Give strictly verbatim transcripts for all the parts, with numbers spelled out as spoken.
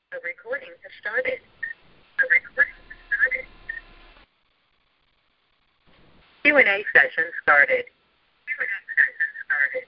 The recording has started. The recording has started. Q and A session started. Q and A session started.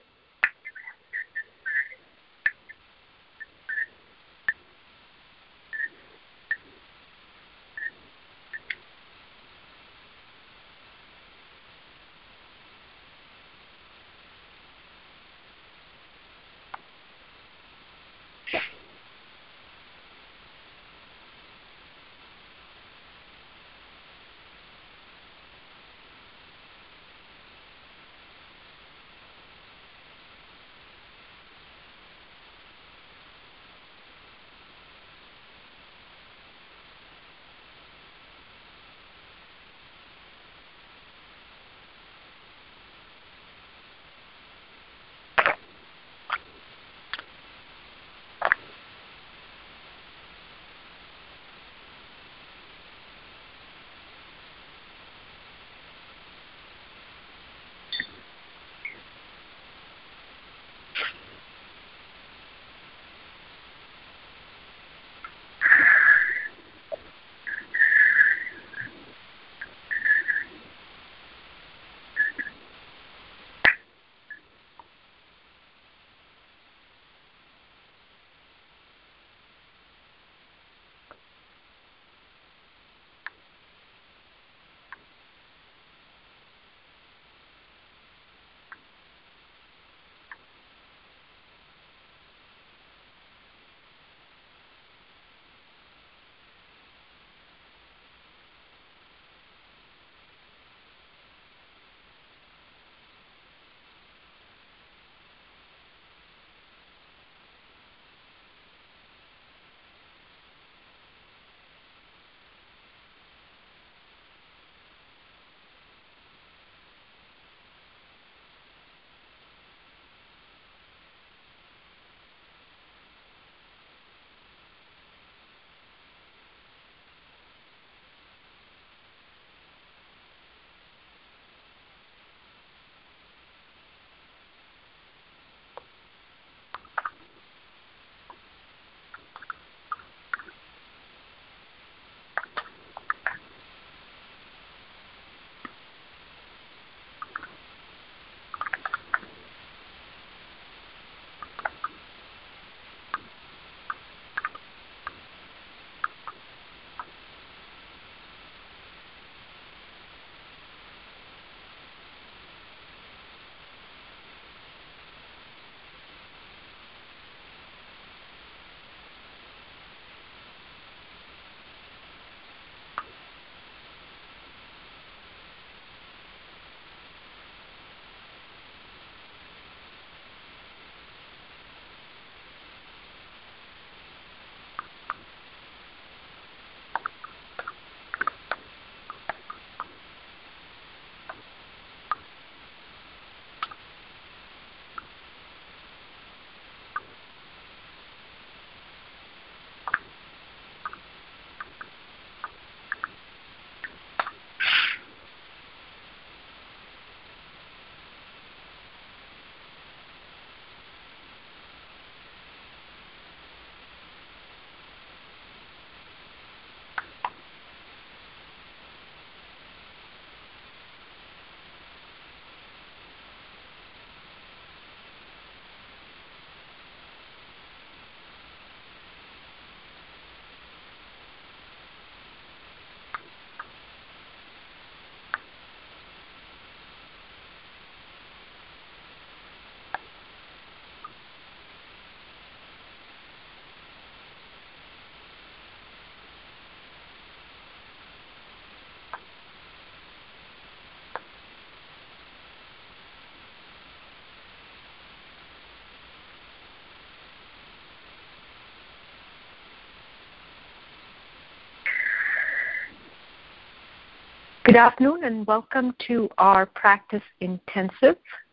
Good afternoon and welcome to our practice intensive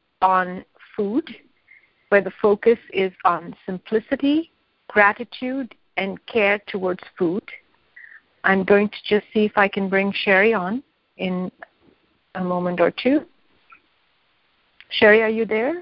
on food, where the focus is on simplicity, gratitude, and care towards food. I'm going to just see if I can bring Sherry on in a moment or two. Sherry, are you there?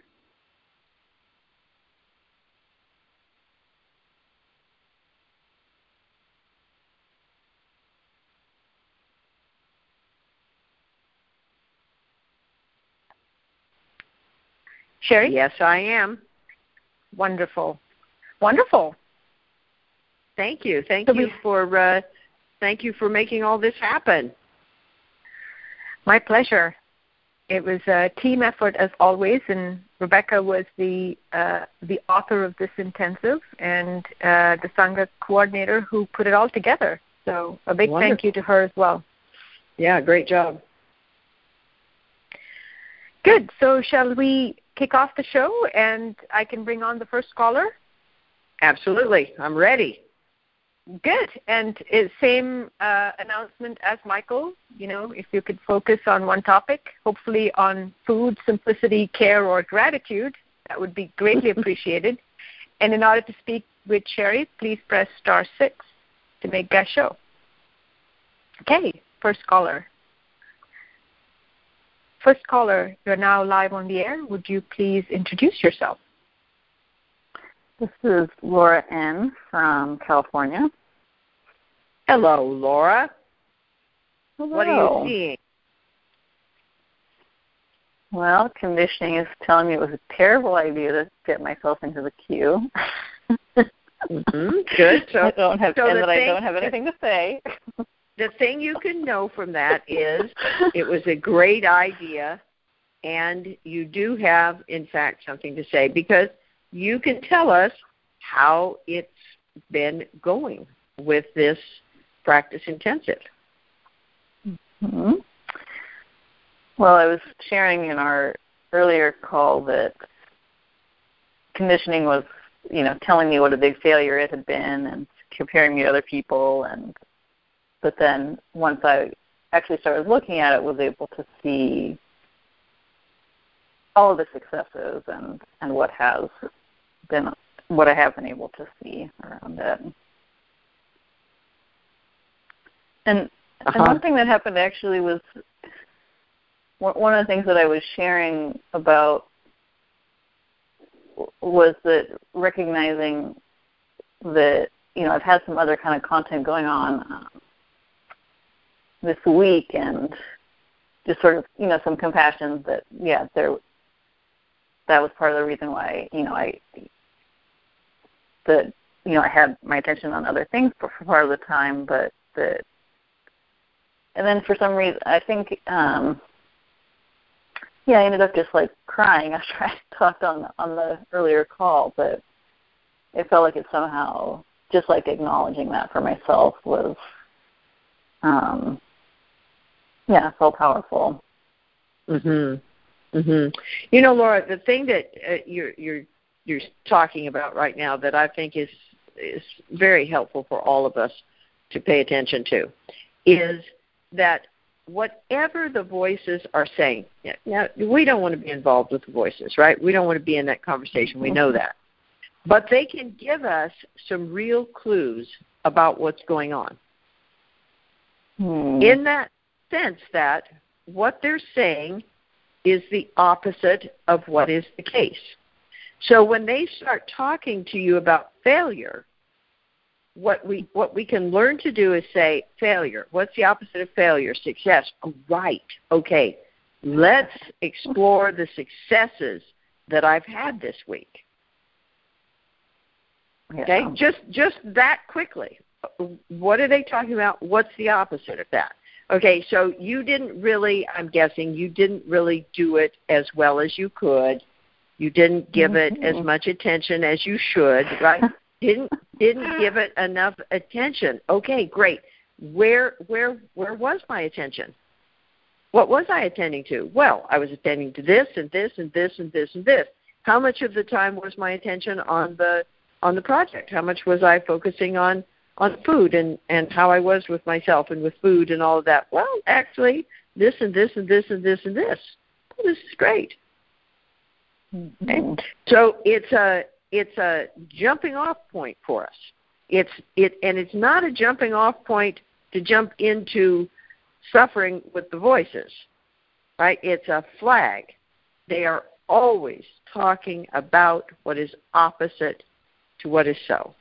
Sherry? Yes, I am. Wonderful. Wonderful. Thank you. Thank so you we, for uh, thank you for making all this happen. My pleasure. It was a team effort as always, and Rebecca was the uh, the author of this intensive and uh, the Sangha coordinator who put it all together. So a big Wonderful. thank you to her as well. Yeah, great job. Good. So shall we kick off the show and I can bring on the first caller? Absolutely. I'm ready. Good. And it, same uh, announcement as Michael, you know, if you could focus on one topic, hopefully on food, simplicity, care, or gratitude, that would be greatly appreciated. And in order to speak with Sherry, please press star six to make that show. Okay, first caller. First caller, you're now live on the air. Would you please introduce yourself? This is Laura N. from California. Hello, Laura. Hello. What are you seeing? Well, conditioning is telling me it was a terrible idea to get myself into the queue. Mm-hmm. Good. So, I don't have, so and that thing, I don't have anything to say. The thing you can know from that is it was a great idea, and you do have, in fact, something to say, because you can tell us how it's been going with this practice intensive. Mm-hmm. Well, I was sharing in our earlier call that conditioning was, you know, telling me what a big failure it had been and comparing me to other people, and but then once I actually started looking at it, was able to see all of the successes and, and what has been, what I have been able to see around it. And, uh-huh. and one thing that happened actually was one of the things that I was sharing about was that recognizing that, you know, I've had some other kind of content going on um, this week, and just sort of, you know, some compassion that, yeah, there, that was part of the reason why, you know, I, that, you know, I had my attention on other things for, for part of the time, but that, and then for some reason, I think, um, yeah, I ended up just like crying after I talked on on the earlier call, but it felt like it somehow, just like acknowledging that for myself was, um, yeah, so powerful. Mhm. Mhm. You know, Laura, the thing that uh, you're you're you're talking about right now that I think is is very helpful for all of us to pay attention to is that whatever the voices are saying, now we don't want to be involved with the voices, right? We don't want to be in that conversation. We know that. But they can give us some real clues about what's going on. Hmm. In that sense that what they're saying is the opposite of what is the case. So when they start talking to you about failure, what we what we can learn to do is say, failure. What's the opposite of failure? Success. Oh, right. Okay. Let's explore the successes that I've had this week. Okay? Yeah. Just just that quickly. What are they talking about? What's the opposite of that? Okay, so you didn't really, I'm guessing, you didn't really do it as well as you could. You didn't give mm-hmm. it as much attention as you should, right? didn't didn't give it enough attention. Okay, great. Where where where was my attention? What was I attending to? Well, I was attending to this and this and this and this and this. How much of the time was my attention on the on the project? How much was I focusing on on food and, and how I was with myself and with food and all of that? Well, actually, this and this and this and this and this. Well, this is great. Mm-hmm. Okay? So it's a it's a jumping off point for us. It's it and it's not a jumping off point to jump into suffering with the voices, right? It's a flag. They are always talking about what is opposite to what is so.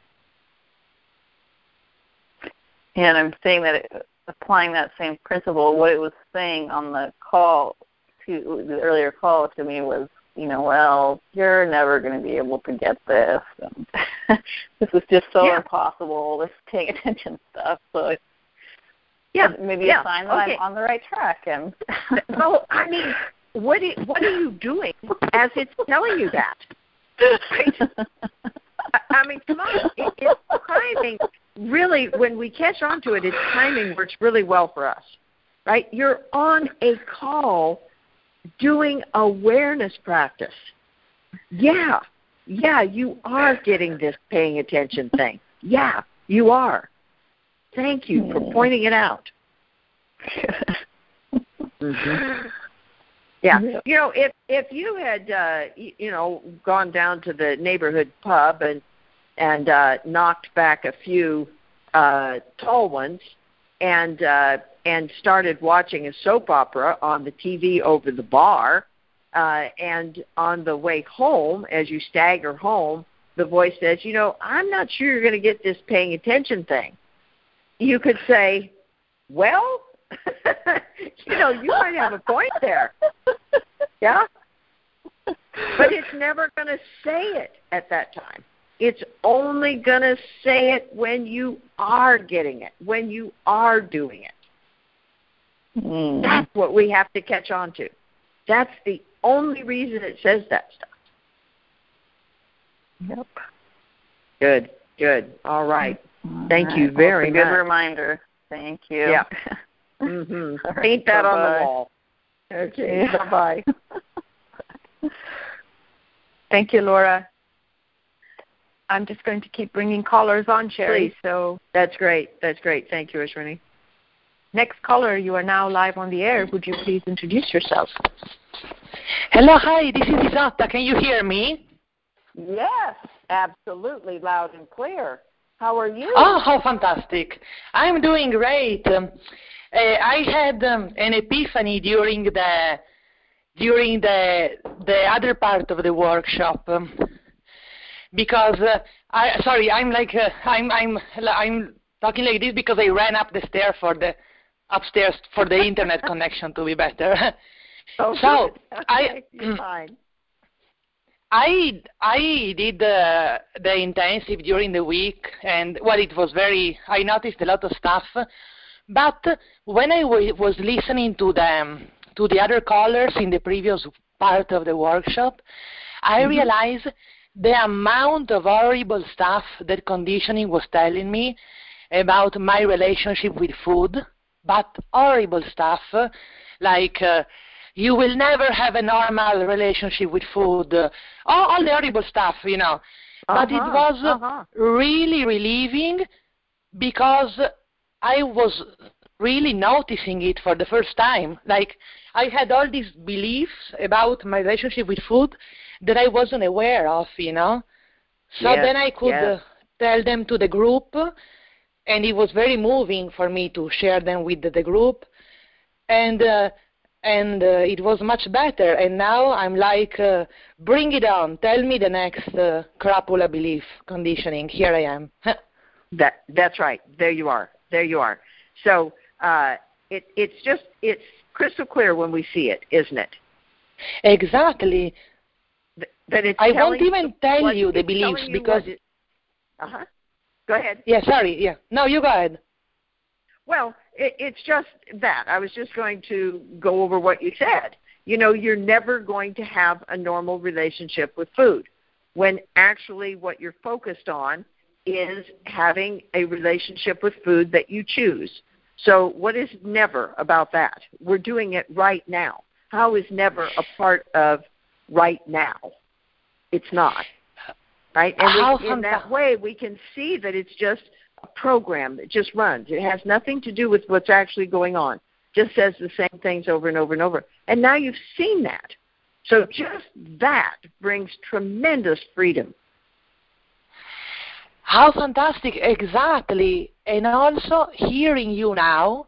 And I'm saying that it, applying that same principle, what it was saying on the call, to the earlier call to me was you know, well, you're never going to be able to get this. And this is just so yeah. impossible, this paying attention stuff. So it's yeah. maybe yeah. a sign that okay. I'm on the right track. And well, I mean, what, is, what are you doing as it's telling you that? Right? I mean, come on. It, it's timing. Really, when we catch on to it, its timing works really well for us. Right? You're on a call doing awareness practice. Yeah. Yeah, you are getting this paying attention thing. Yeah, you are. Thank you for pointing it out. mm-hmm. Yeah. You know, if if you had, uh, you, you know, gone down to the neighborhood pub and and uh, knocked back a few uh, tall ones and uh, and started watching a soap opera on the T V over the bar, uh, and on the way home, as you stagger home, the voice says, you know, I'm not sure you're going to get this paying attention thing. You could say, well, you know, you might have a point there. Yeah? But it's never going to say it at that time. It's only going to say it when you are getting it, when you are doing it. Mm. That's what we have to catch on to. That's the only reason it says that stuff. Yep. Good, good. All right. All Thank right. you very well, much. Good reminder. Thank you. Yeah. mm-hmm. Paint that Bye-bye. on the wall. Okay. Yeah. Bye-bye. Thank you, Laura. I'm just going to keep bringing callers on, Sherry. Please. So that's great. That's great. Thank you, Ashwini. Next caller, you are now live on the air. Would you please introduce yourself? Hello, hi. This is Isotta. Can you hear me? Yes, absolutely, loud and clear. How are you? Oh, how fantastic. I'm doing great. Um, uh, I had um, an epiphany during the during the the other part of the workshop um, because uh, I sorry, I'm like uh, I'm I'm I'm talking like this because I ran up the stair for the upstairs for the internet connection to be better. Oh, so good. I okay, you're fine. I I did the the intensive during the week, and well, it was very. I noticed a lot of stuff, but when I w- was listening to the to the other callers in the previous part of the workshop, I mm-hmm. realized the amount of horrible stuff that conditioning was telling me about my relationship with food, but horrible stuff like. Uh, You will never have a normal relationship with food. Uh, all, all the horrible stuff, you know. Uh-huh, but it was uh-huh. really relieving because I was really noticing it for the first time. Like, I had all these beliefs about my relationship with food that I wasn't aware of, you know. So yes, then I could yes. uh, tell them to the group, and it was very moving for me to share them with the, the group. And... Uh, And uh, it was much better. And now I'm like, uh, bring it on. Tell me the next uh, crapula belief conditioning. Here I am. that That's right. There you are. There you are. So uh, it, it's just, it's crystal clear when we see it, isn't it? Exactly. Th- that it's I won't even tell what, you the beliefs you because... it, uh-huh. Go ahead. Yeah, sorry. Yeah. No, you go ahead. Well, it, it's just that. I was just going to go over what you said. You know, you're never going to have a normal relationship with food when actually what you're focused on is having a relationship with food that you choose. So what is never about that? We're doing it right now. How is never a part of right now? It's not. Right? And we, in that way, we can see that it's just a program that just runs. It has nothing to do with what's actually going on. Just says the same things over and over and over. And now you've seen that. So just that brings tremendous freedom. How fantastic. Exactly. And also hearing you now,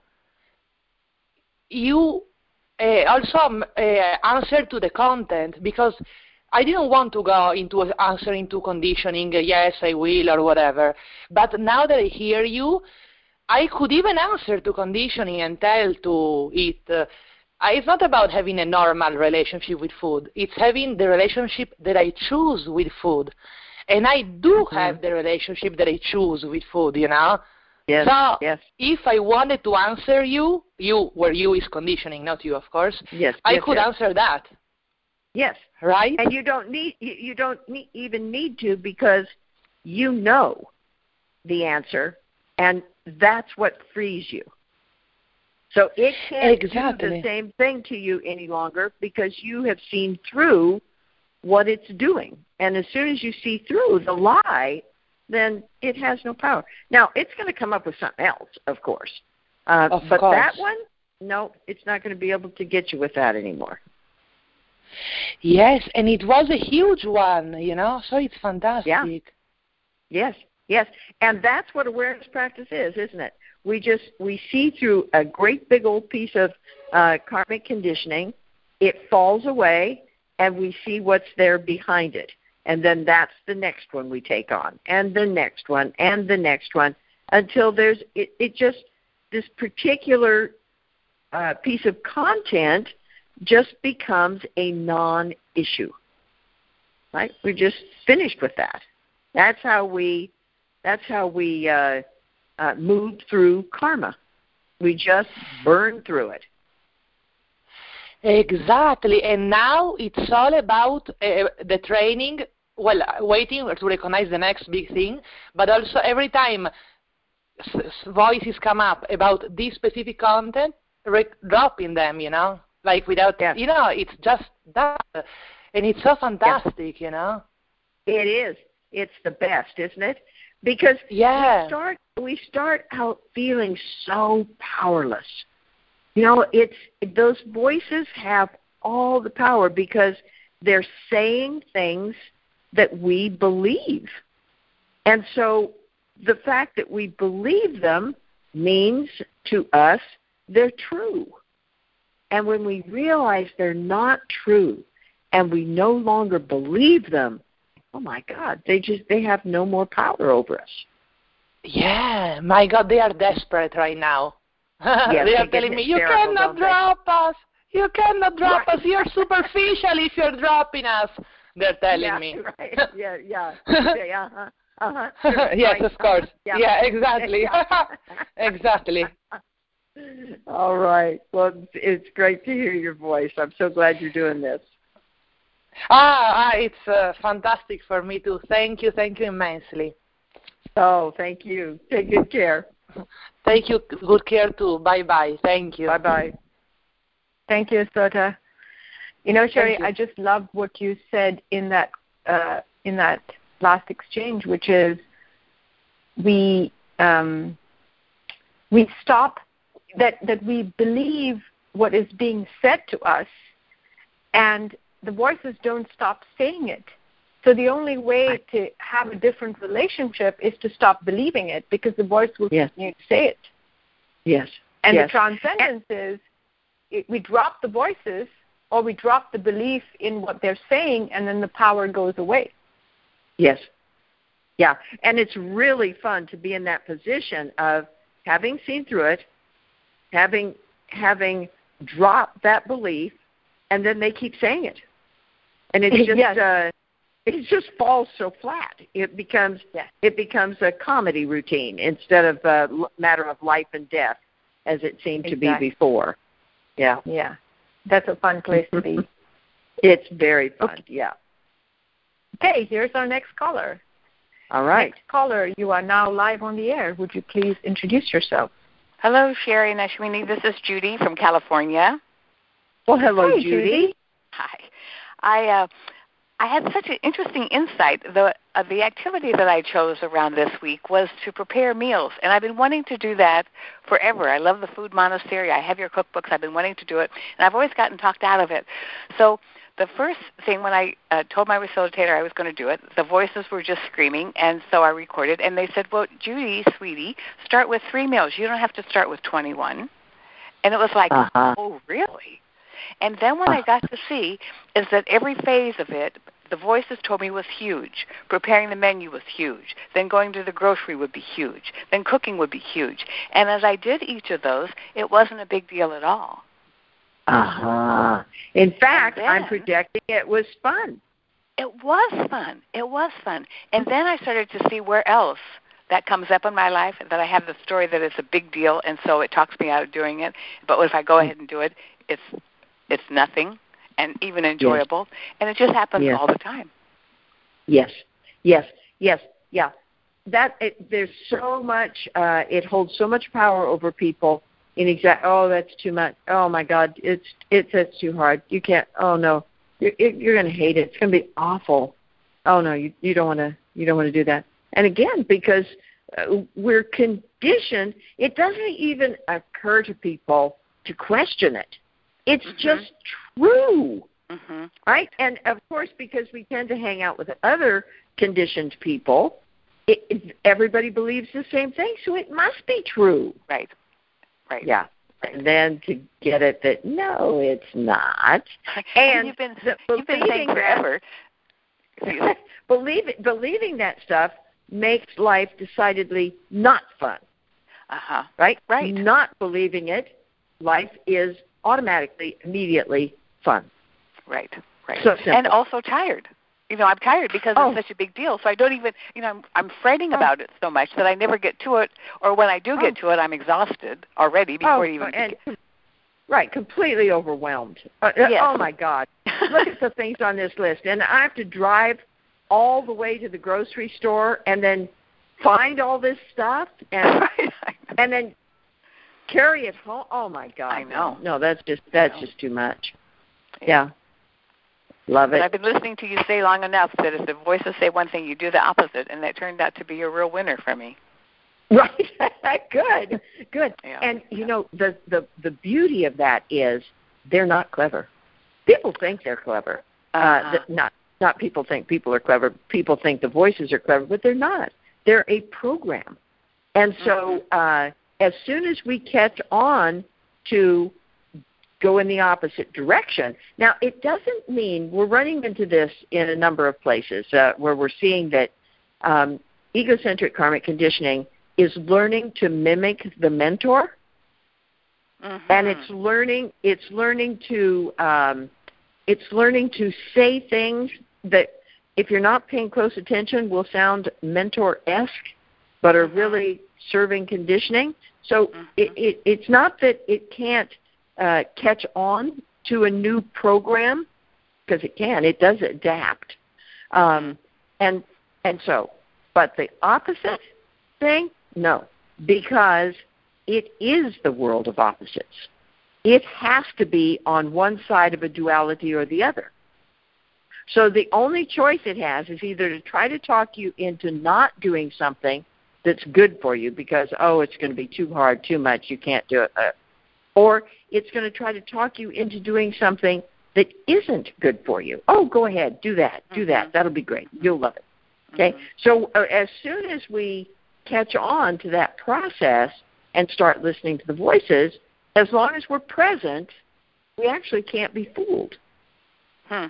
you uh, also uh, answer to the content because I didn't want to go into answering to conditioning, yes, I will, or whatever. But now that I hear you, I could even answer to conditioning and tell to it, uh, it's not about having a normal relationship with food. It's having the relationship that I choose with food. And I do mm-hmm. have the relationship that I choose with food, you know? Yes, so yes. if I wanted to answer you, you, where you is conditioning, not you, of course, yes, I yes, could yes. answer that. Yes. Right? And you don't need you, you don't need, even need to, because you know the answer, and that's what frees you. So it can't exactly. do the same thing to you any longer, because you have seen through what it's doing. And as soon as you see through the lie, then it has no power. Now, it's going to come up with something else, of course. Uh, of but course. that one, no, it's not going to be able to get you with that anymore. Yes, and it was a huge one, you know, so it's fantastic. Yeah. Yes, yes. And that's what awareness practice is, isn't it? We just, we see through a great big old piece of uh, karmic conditioning, it falls away, and we see what's there behind it. And then that's the next one we take on, and the next one, and the next one, until there's, it, it just, this particular uh, piece of content just becomes a non-issue, right? We're just finished with that. That's how we, that's how we uh, uh, move through karma. We just burn through it. Exactly, and now it's all about uh, the training, well, waiting to recognize the next big thing, but also every time s- voices come up about this specific content, re- dropping them, you know, like without, yeah. you know, it's just that, and it's so fantastic, yeah. you know. It is. It's the best, isn't it? Because yeah. we start we start out feeling so powerless. You know, it's those voices have all the power because they're saying things that we believe. And so the fact that we believe them means to us they're true. And when we realize they're not true and we no longer believe them, oh my God, they just they have no more power over us. Yeah, my God, they are desperate right now. Yes, they are telling me, you cannot drop us. You cannot drop right. us. You're superficial if you're dropping us. They're telling yeah, me. Right. Yeah, yeah. yeah uh-huh. Uh-huh. yes, right. of course. Yeah, yeah exactly. exactly. All right. Well, it's great to hear your voice. I'm so glad you're doing this. Ah, ah it's uh, fantastic for me too. Thank you. Thank you immensely. Oh, thank you. Take good care. Take you good care too. Bye-bye. Thank you. Bye-bye. Thank you, Sota. You know, Sherry, you. I just loved what you said in that uh, in that last exchange, which is we um, we stop that that we believe what is being said to us, and the voices don't stop saying it. So the only way to have a different relationship is to stop believing it, because the voice will yes. continue to say it. Yes. And yes. the transcendence is it, we drop the voices, or we drop the belief in what they're saying, and then the power goes away. Yes. Yeah. And it's really fun to be in that position of having seen through it, having having dropped that belief, and then they keep saying it. And it's just yes. uh, it just falls so flat. It becomes yes. it becomes a comedy routine instead of a matter of life and death, as it seemed exactly. to be before. Yeah. Yeah. That's a fun place to be. It's very fun, okay. yeah. Okay, here's our next caller. All right. Next caller, you are now live on the air. Would you please introduce yourself? Hello, Sherry and Ashwini. This is Judy from California. Well, hello, Hi, Judy. Judy. Hi. I uh, I had such an interesting insight. The uh, the activity that I chose around this week was to prepare meals, and I've been wanting to do that forever. I love the Food Monastery. I have your cookbooks. I've been wanting to do it, and I've always gotten talked out of it. So the first thing when I uh, told my facilitator I was going to do it, the voices were just screaming, and so I recorded, and they said, well, Judy, sweetie, start with three meals. You don't have to start with twenty-one. And it was like, uh-huh. oh, really? And then what uh-huh. I got to see is that every phase of it, the voices told me was huge. Preparing the menu was huge. Then going to the grocery would be huge. Then cooking would be huge. And as I did each of those, it wasn't a big deal at all. Uh-huh. In fact, then, I'm projecting it was fun. It was fun. It was fun. And then I started to see where else that comes up in my life, that I have the story that it's a big deal, and so it talks me out of doing it. But if I go ahead and do it, it's it's nothing and even enjoyable. Yes. And it just happens yes. all the time. Yes, yes, yes, yeah. That it, there's so much. Uh, it holds so much power over people. In exact. Oh, that's too much. Oh my God, it's it's it's too hard. You can't. Oh no, you're you're going to hate it. It's going to be awful. Oh no, you you don't want to you don't want to do that. And again, because uh, we're conditioned, it doesn't even occur to people to question it. It's mm-hmm. just true, mm-hmm. right? And of course, because we tend to hang out with other conditioned people, it, it, everybody believes the same thing, so it must be true. Right. Right. Yeah. Right. And then to get it that no, it's not. And you've been the, you've been saying forever. believe, believing that stuff makes life decidedly not fun. Uh-huh. Right? Right. Not believing it, life is automatically, immediately fun. Right. Right. So simple. And also tired. You know, I'm tired because oh. it's such a big deal. So I don't even, you know, I'm, I'm fretting oh. about it so much that I never get to it. Or when I do get oh. to it, I'm exhausted already before oh, you even and, begin. Right, completely overwhelmed. Uh, yes. Oh, my God. Look at the things on this list. And I have to drive all the way to the grocery store and then find all this stuff and and then carry it home. Oh, my God. I know. No, that's just that's just too much. Yeah. Love but it. I've been listening to you say long enough that if the voices say one thing, you do the opposite, and that turned out to be a real winner for me. Right. Good. Good. Yeah. And, you know, the, the, the beauty of that is they're not clever. People think they're clever. Uh-huh. Uh, the, not not people think people are clever. People think the voices are clever, but they're not. They're a program. And so uh, as soon as we catch on to go in the opposite direction. Now, it doesn't mean we're running into this in a number of places uh, where we're seeing that um, egocentric karmic conditioning is learning to mimic the mentor, mm-hmm. and it's learning it's learning to um, it's learning to say things that, if you're not paying close attention, will sound mentor-esque, but are mm-hmm. really serving conditioning. So mm-hmm. it, it, it's not that it can't uh, catch on to a new program, because it can. It does adapt. Um, and and so, but the opposite thing, no, because it is the world of opposites. It has to be on one side of a duality or the other. So the only choice it has is either to try to talk you into not doing something that's good for you because, oh, it's going to be too hard, too much, you can't do it. Uh, or it's going to try to talk you into doing something that isn't good for you. Oh, go ahead, do that, do that. That'll be great. You'll love it. Okay? Mm-hmm. So uh, as soon as we catch on to that process and start listening to the voices, as long as we're present, we actually can't be fooled. Hmm.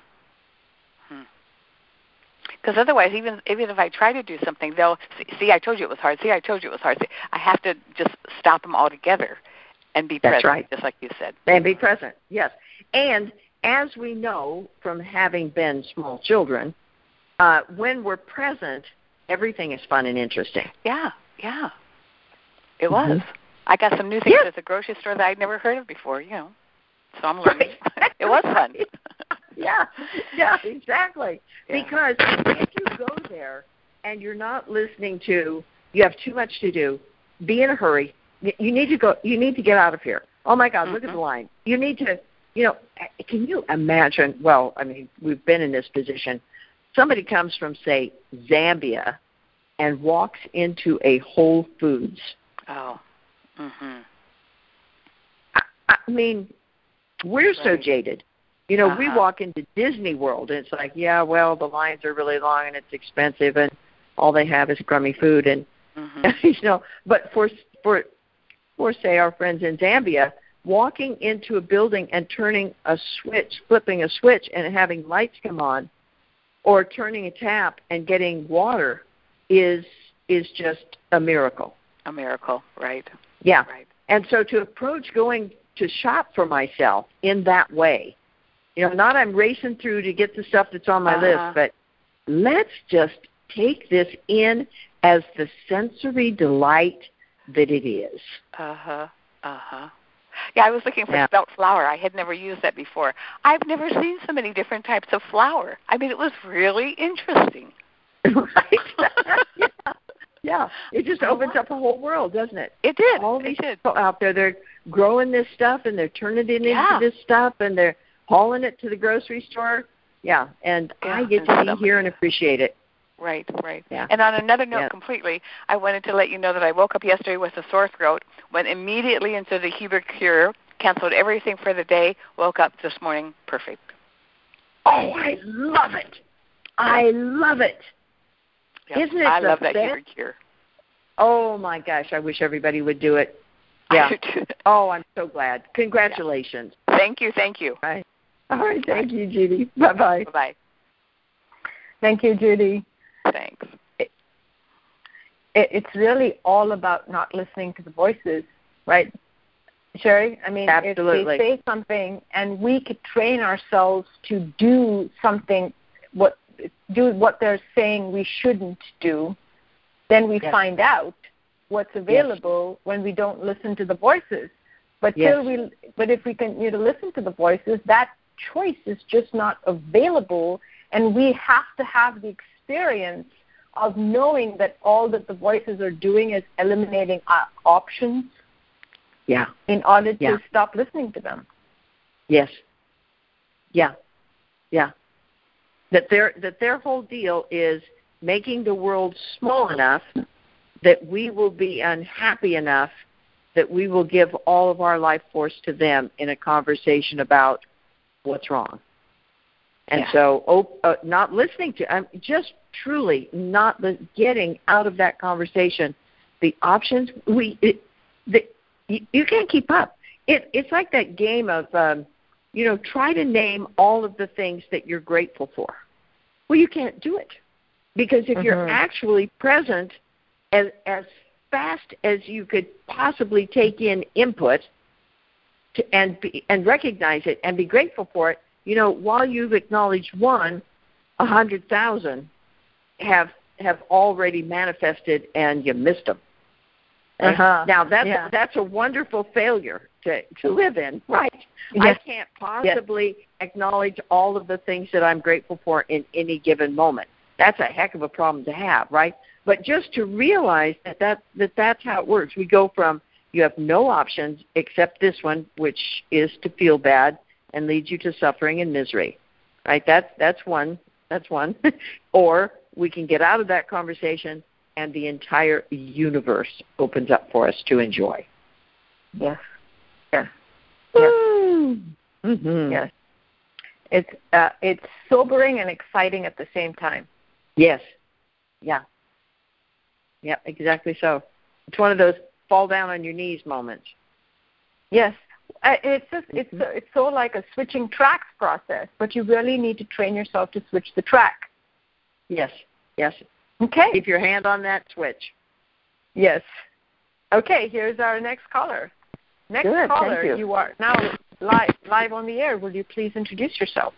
Because otherwise, even even if I try to do something, they'll see, see, I told you it was hard. See, I told you it was hard. See, I have to just stop them altogether and be That's present, right. just like you said. And be present, yes. And as we know from having been small children, uh, when we're present, everything is fun and interesting. Yeah, yeah. It was. Mm-hmm. I got some new things yeah. at the grocery store that I'd never heard of before, you know. So I'm learning. Right. It was fun. yeah, yeah, exactly. Yeah. Because if you go there and you're not listening to, you have too much to do, be in a hurry. You need to go. You need to get out of here. Oh my God, mm-hmm. look at the line. You need to, you know, can you imagine? Well, I mean, we've been in this position. Somebody comes from, say, Zambia and walks into a Whole Foods. Oh. Mm-hmm. I, I mean, we're right. so jaded. You know, uh-huh. we walk into Disney World, and it's like, yeah, well, the lines are really long, and it's expensive, and all they have is crummy food. And, mm-hmm. you know, but for, for, for, say, our friends in Zambia, walking into a building and turning a switch, flipping a switch and having lights come on, or turning a tap and getting water is is just a miracle. A miracle, right. Yeah. Right. And so to approach going to shop for myself in that way. You know, not I'm racing through to get the stuff that's on my uh-huh. list, but let's just take this in as the sensory delight that it is. Uh-huh, uh-huh. Yeah, I was looking for yeah. spelt flour. I had never used that before. I've never seen so many different types of flour. I mean, it was really interesting. Right? yeah. yeah. It just opens up a whole world, doesn't it? It did. All these it did. people out there, they're growing this stuff, and they're turning it yeah. into this stuff, and they're hauling it to the grocery store. Yeah, and yeah. I get and to be here and appreciate it. Right, right. Yeah. And on another note yeah. completely, I wanted to let you know that I woke up yesterday with a sore throat, went immediately into the Huber Cure, canceled everything for the day, woke up this morning perfect. Oh, I love it. I love it. Yep. Isn't it I the love that best? Huber Cure. Oh, my gosh, I wish everybody would do it. Yeah. oh, I'm so glad. Congratulations. Yeah. Thank you, thank you. All right, All right thank you, Judy. Bye-bye. Bye-bye. Thank you, Judy. Thanks. It, it, it's really all about not listening to the voices, right, Sherry? I mean, Absolutely. if they say something and we could train ourselves to do something, what do what they're saying we shouldn't do, then we yes. find out what's available yes. when we don't listen to the voices. But yes. till we, but if we continue to listen to the voices, that choice is just not available, and we have to have the experience of knowing that all that the voices are doing is eliminating our options. Yeah. In order to yeah. stop listening to them. Yes. Yeah. Yeah. That their that their whole deal is making the world small enough that we will be unhappy enough that we will give all of our life force to them in a conversation about what's wrong. And yeah. so oh, uh, not listening to, um, just truly not the, getting out of that conversation the options. We it, the, you, you can't keep up. It, it's like that game of, um, you know, try to name all of the things that you're grateful for. Well, you can't do it. Because if mm-hmm. you're actually present as, as fast as you could possibly take in input to, and be, and recognize it and be grateful for it, you know, while you've acknowledged one, a hundred thousand have have already manifested and you missed them. Uh-huh. Now that's yeah. that's a wonderful failure to, to live in, right? Yes. I can't possibly yes. acknowledge all of the things that I'm grateful for in any given moment. That's a heck of a problem to have, right? But just to realize that, that, that that's how it works. We go from you have no options except this one, which is to feel bad and leads you to suffering and misery, right? That's that's one. That's one. Or we can get out of that conversation and the entire universe opens up for us to enjoy. Yes. Yes. Yes. Mm-hmm. Yes. It's uh, it's sobering and exciting at the same time. Yes. Yeah. Yeah, exactly so. It's one of those fall down on your knees moments. Yes. Uh, it's just it's mm-hmm. so, it's so like a switching tracks process, but you really need to train yourself to switch the track. Yes. Yes. Okay. Keep your hand on that switch. Yes. Okay, here's our next caller. Next Good, caller, thank you. you are now live live on the air. Will you please introduce yourself?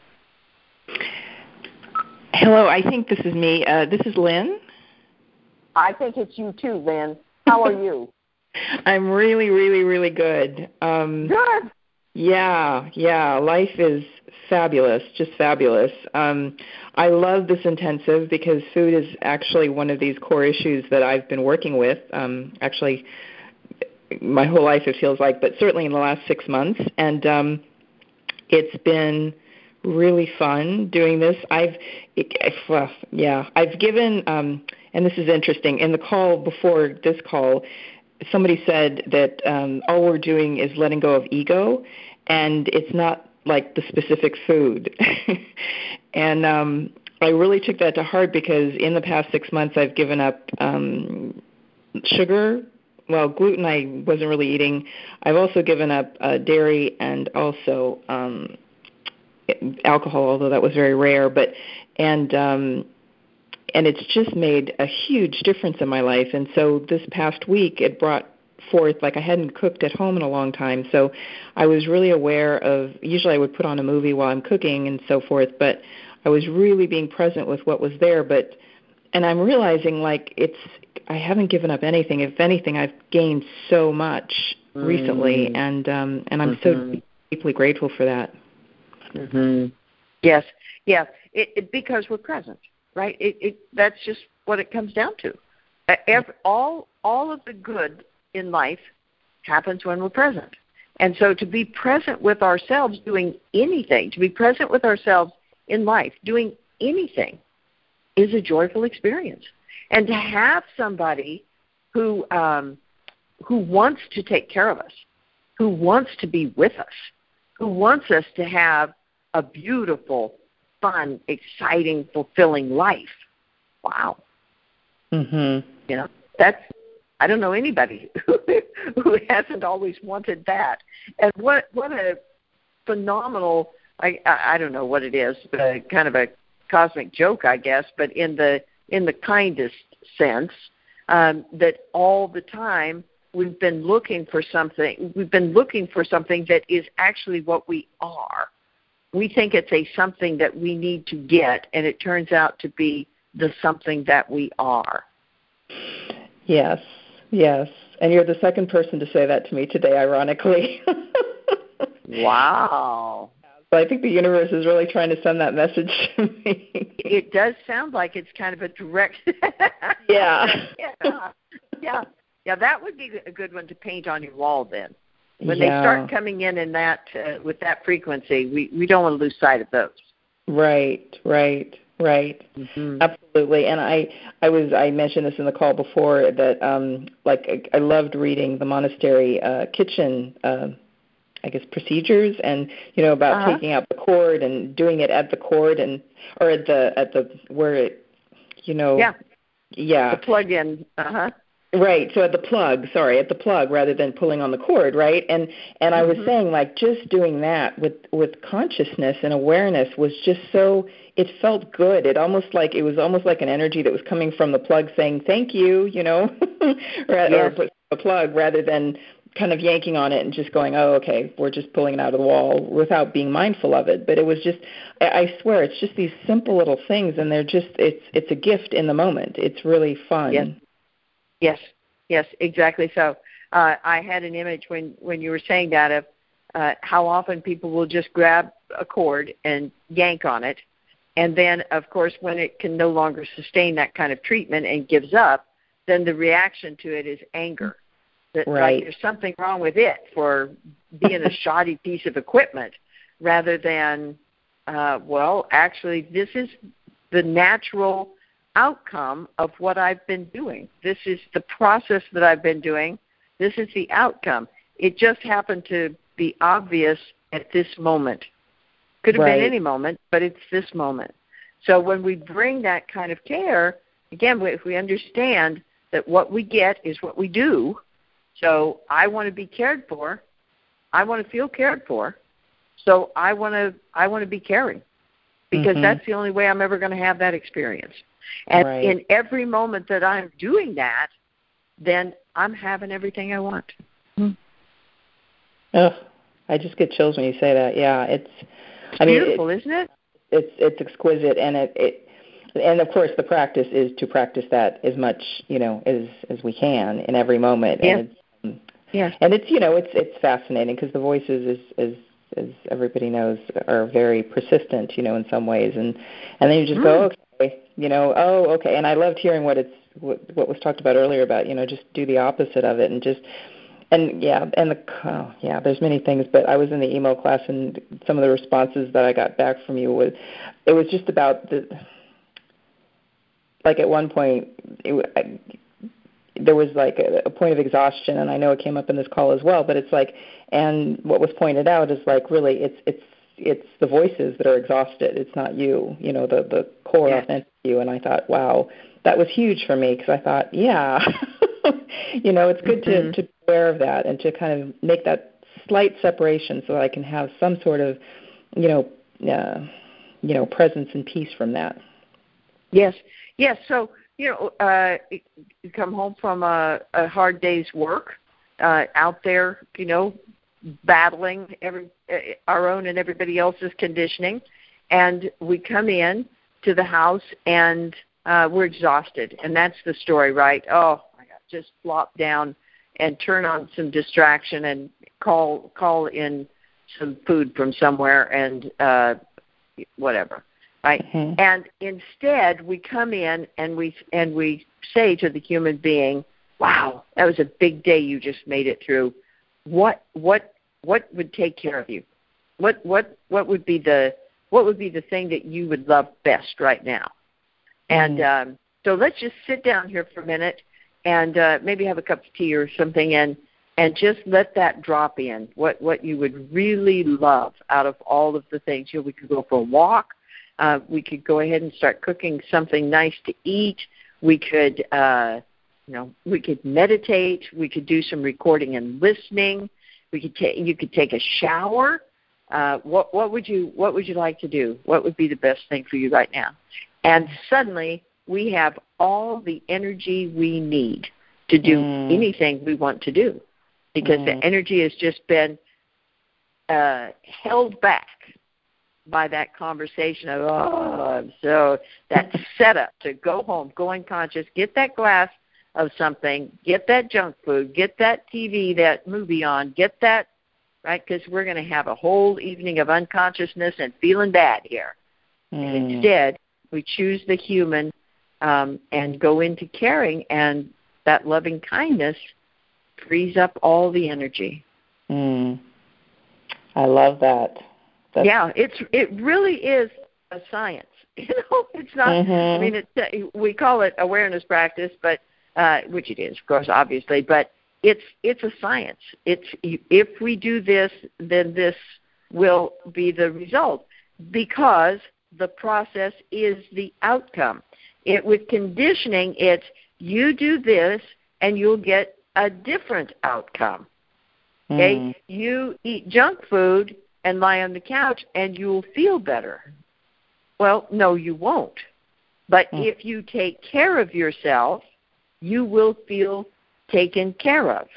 Hello, I think this is me. Uh, this is Lynn. I think it's you too, Lynn. How are you? I'm really, really, really good. Um, good. Yeah, yeah. Life is fabulous, just fabulous. Um, I love this intensive because food is actually one of these core issues that I've been working with. Um, actually, my whole life it feels like, but certainly in the last six months. And um, it's been really fun doing this. I've, it, well, yeah, I've given, um, and this is interesting, in the call before this call, somebody said that um, all we're doing is letting go of ego, and it's not like the specific food. and um, I really took that to heart because in the past six months I've given up um, sugar. Well, gluten I wasn't really eating. I've also given up uh, dairy and also um, alcohol, although that was very rare. But and um, and it's just made a huge difference in my life. And so this past week, it brought forth, like I hadn't cooked at home in a long time, so I was really aware of, usually I would put on a movie while I'm cooking and so forth, but I was really being present with what was there, but, and I'm realizing like it's, I haven't given up anything. If anything, I've gained so much mm. recently, and um, and I'm mm-hmm. so deeply grateful for that. Mm-hmm. Yes, yes, it, it, because we're present, right? It, it, that's just what it comes down to. Every, all, all of the good in life happens when we're present. And so to be present with ourselves doing anything, to be present with ourselves in life doing anything is a joyful experience. And to have somebody who um, who wants to take care of us, who wants to be with us, who wants us to have a beautiful, fun, exciting, fulfilling life. Wow. Mm-hmm. You know, that's, I don't know anybody who, who hasn't always wanted that. And what what a phenomenal, I, I don't know what it is, but kind of a cosmic joke, I guess, but in the in the kindest sense, um, that all the time we've been looking for something, we've been looking for something that is actually what we are. We think it's a something that we need to get, and it turns out to be the something that we are. Yes, yes. And you're the second person to say that to me today, ironically. Wow. So I think the universe is really trying to send that message to me. It does sound like it's kind of a direct. Yeah. yeah. Yeah. Yeah, that would be a good one to paint on your wall then. When yeah. they start coming in in that uh, with that frequency, we, we don't want to lose sight of those. Right, right, right. Mm-hmm. Absolutely. And I, I was I mentioned this in the call before that um, like I, I loved reading the monastery uh, kitchen uh, I guess procedures, and you know about uh-huh. taking out the cord and doing it at the cord and or at the at the where it you know yeah yeah the plug in uh-huh right so at the plug sorry at the plug rather than pulling on the cord, right? And and I was mm-hmm. saying like just doing that with with consciousness and awareness was just so, it felt good. It almost like it was almost like an energy that was coming from the plug saying thank you, you know, or, yes. or the plug rather than kind of yanking on it and just going, oh, okay, we're just pulling it out of the wall without being mindful of it. But it was just, I swear, it's just these simple little things, and they're just, it's it's a gift in the moment. It's really fun. Yes, yes, yes, exactly so. Uh, I had an image when, when you were saying that of uh, how often people will just grab a cord and yank on it, and then, of course, when it can no longer sustain that kind of treatment and gives up, then the reaction to it is anger. That right. like there's something wrong with it for being a shoddy piece of equipment, rather than, uh, well, actually, this is the natural outcome of what I've been doing. This is the process that I've been doing. This is the outcome. It just happened to be obvious at this moment. Could have right. been any moment, but it's this moment. So when we bring that kind of care, again, if we understand that what we get is what we do. So I want to be cared for. I want to feel cared for. So I want to I want to be caring, because mm-hmm. that's the only way I'm ever going to have that experience. And right. in every moment that I'm doing that, then I'm having everything I want. Mm-hmm. Oh, I just get chills when you say that. Yeah, it's, it's I mean, beautiful, it, isn't it? It's it's exquisite, and it, it and of course the practice is to practice that as much, you know, as as we can in every moment. Yeah. And it's, um, yeah. And it's, you know, it's it's fascinating because the voices, is, is, as everybody knows, are very persistent, you know, in some ways, and and then you just mm. go, okay, you know, oh, okay. And I loved hearing what it's what, what was talked about earlier about, you know, just do the opposite of it, and just. And yeah, and the oh, yeah, there's many things, but I was in the email class, and some of the responses that I got back from you was, it was just about the, like at one point, it, I, there was like a, a point of exhaustion, and I know it came up in this call as well, but it's like, and what was pointed out is like really, it's it's it's the voices that are exhausted. It's not you, you know, the the core yeah. authentic you. And I thought, wow, that was huge for me, because I thought, yeah. You know, it's good mm-hmm. to, to be aware of that and to kind of make that slight separation so that I can have some sort of, you know, uh, you know, presence and peace from that. Yes, yes. So, you know, uh, you come home from a, a hard day's work, uh, out there, you know, battling every uh, our own and everybody else's conditioning, and we come in to the house and uh, we're exhausted, and that's the story, right? Oh my God, just flop down and turn on some distraction and call call in some food from somewhere and uh, whatever, right? Mm-hmm. And instead, we come in and we and we say to the human being, "Wow, that was a big day you just made it through. What what what would take care of you? What what what would be the what would be the thing that you would love best right now?" And um, so let's just sit down here for a minute and uh, maybe have a cup of tea or something and and just let that drop in, what, what you would really love out of all of the things. You know, we could go for a walk. Uh, we could go ahead and start cooking something nice to eat. We could, uh, you know, we could meditate. We could do some recording and listening. We could ta- you could take a shower. Uh, what, what would you What would you like to do? What would be the best thing for you right now? And suddenly we have all the energy we need to do mm. anything we want to do, because mm. the energy has just been uh, held back by that conversation of, oh, I'm so, that setup to go home, go unconscious, get that glass of something, get that junk food, get that T V, that movie on, get that, right, because we're going to have a whole evening of unconsciousness and feeling bad here. Mm. And instead, we choose the human um, and go into caring, and that loving kindness frees up all the energy. Mm. I love that. That's... Yeah, it's it really is a science. You know, it's not. Mm-hmm. I mean, it's, we call it awareness practice, but uh, which it is, of course, obviously. But it's it's a science. It's if we do this, then this will be the result, because the process is the outcome. It with conditioning, it's you do this and you'll get a different outcome. Okay, mm. You eat junk food and lie on the couch and you'll feel better. Well, no, you won't. But mm. if you take care of yourself, you will feel taken care of.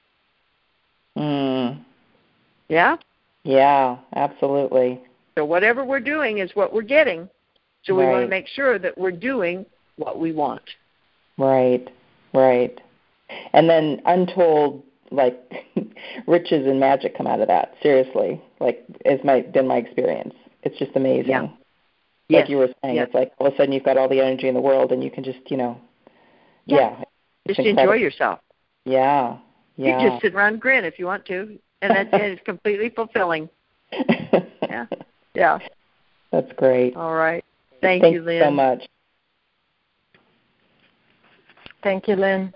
Mm. Yeah? Yeah, absolutely. So whatever we're doing is what we're getting. So we right. want to make sure that we're doing what we want. Right, right. And then untold, like, riches and magic come out of that. Seriously, like, it's my been my experience. It's just amazing. Yeah. Like yes. you were saying, yes. It's like all of a sudden you've got all the energy in the world and you can just, you know, yeah. yeah just enjoy yourself. Yeah, yeah. You just sit around and grin if you want to, and that's it's completely fulfilling. Yeah. Yeah. That's great. All right. Thank Thanks you, Lynn. so much. Thank you, Lynn.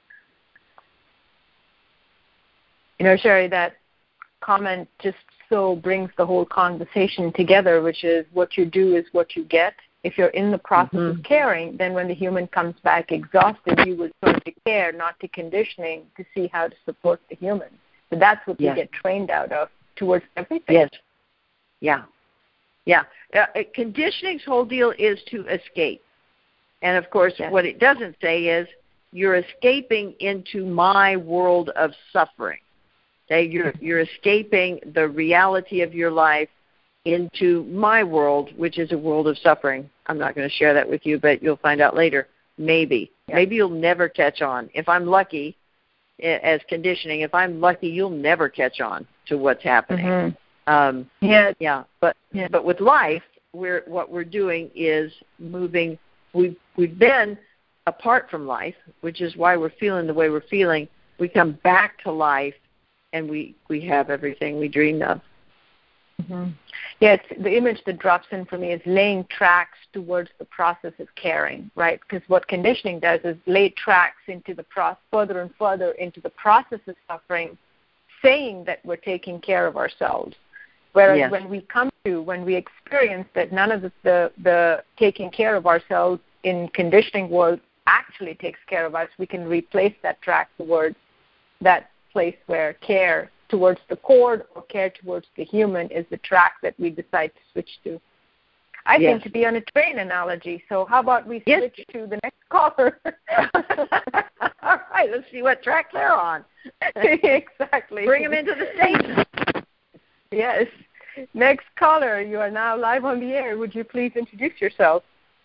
You know, Sherry, that comment just so brings the whole conversation together, which is what you do is what you get. If you're in the process mm-hmm. of caring, then when the human comes back exhausted, you will turn to care, not to conditioning, to see how to support the human. So that's what yes. we get trained out of towards everything. Yes. Yeah. Yeah. Uh, conditioning's whole deal is to escape. And, of course, yes. what it doesn't say is you're escaping into my world of suffering. Okay? You're, you're escaping the reality of your life into my world, which is a world of suffering. I'm not going to share that with you, but you'll find out later. Maybe. Yes. Maybe you'll never catch on. If I'm lucky, as conditioning, if I'm lucky, you'll never catch on to what's happening. Mm-hmm. Um, yeah, yeah, but yeah. but with life, we're what we're doing is moving. We've we've been apart from life, which is why we're feeling the way we're feeling. We come back to life, and we, we have everything we dreamed of. Mm-hmm. Yeah, it's, the image that drops in for me is laying tracks towards the process of caring, right? Because what conditioning does is lay tracks into the process, further and further into the process of suffering, saying that we're taking care of ourselves. Whereas yes. when we come to, when we experience that none of the, the, the taking care of ourselves in conditioning world actually takes care of us, we can replace that track towards that place where care towards the cord or care towards the human is the track that we decide to switch to. I yes. seem to be on a train analogy. So how about we yes. switch to the next caller? All right, let's see what track they're on. Exactly. Bring them into the station. Yes. Next caller, you are now live on the air. Would you please introduce yourself?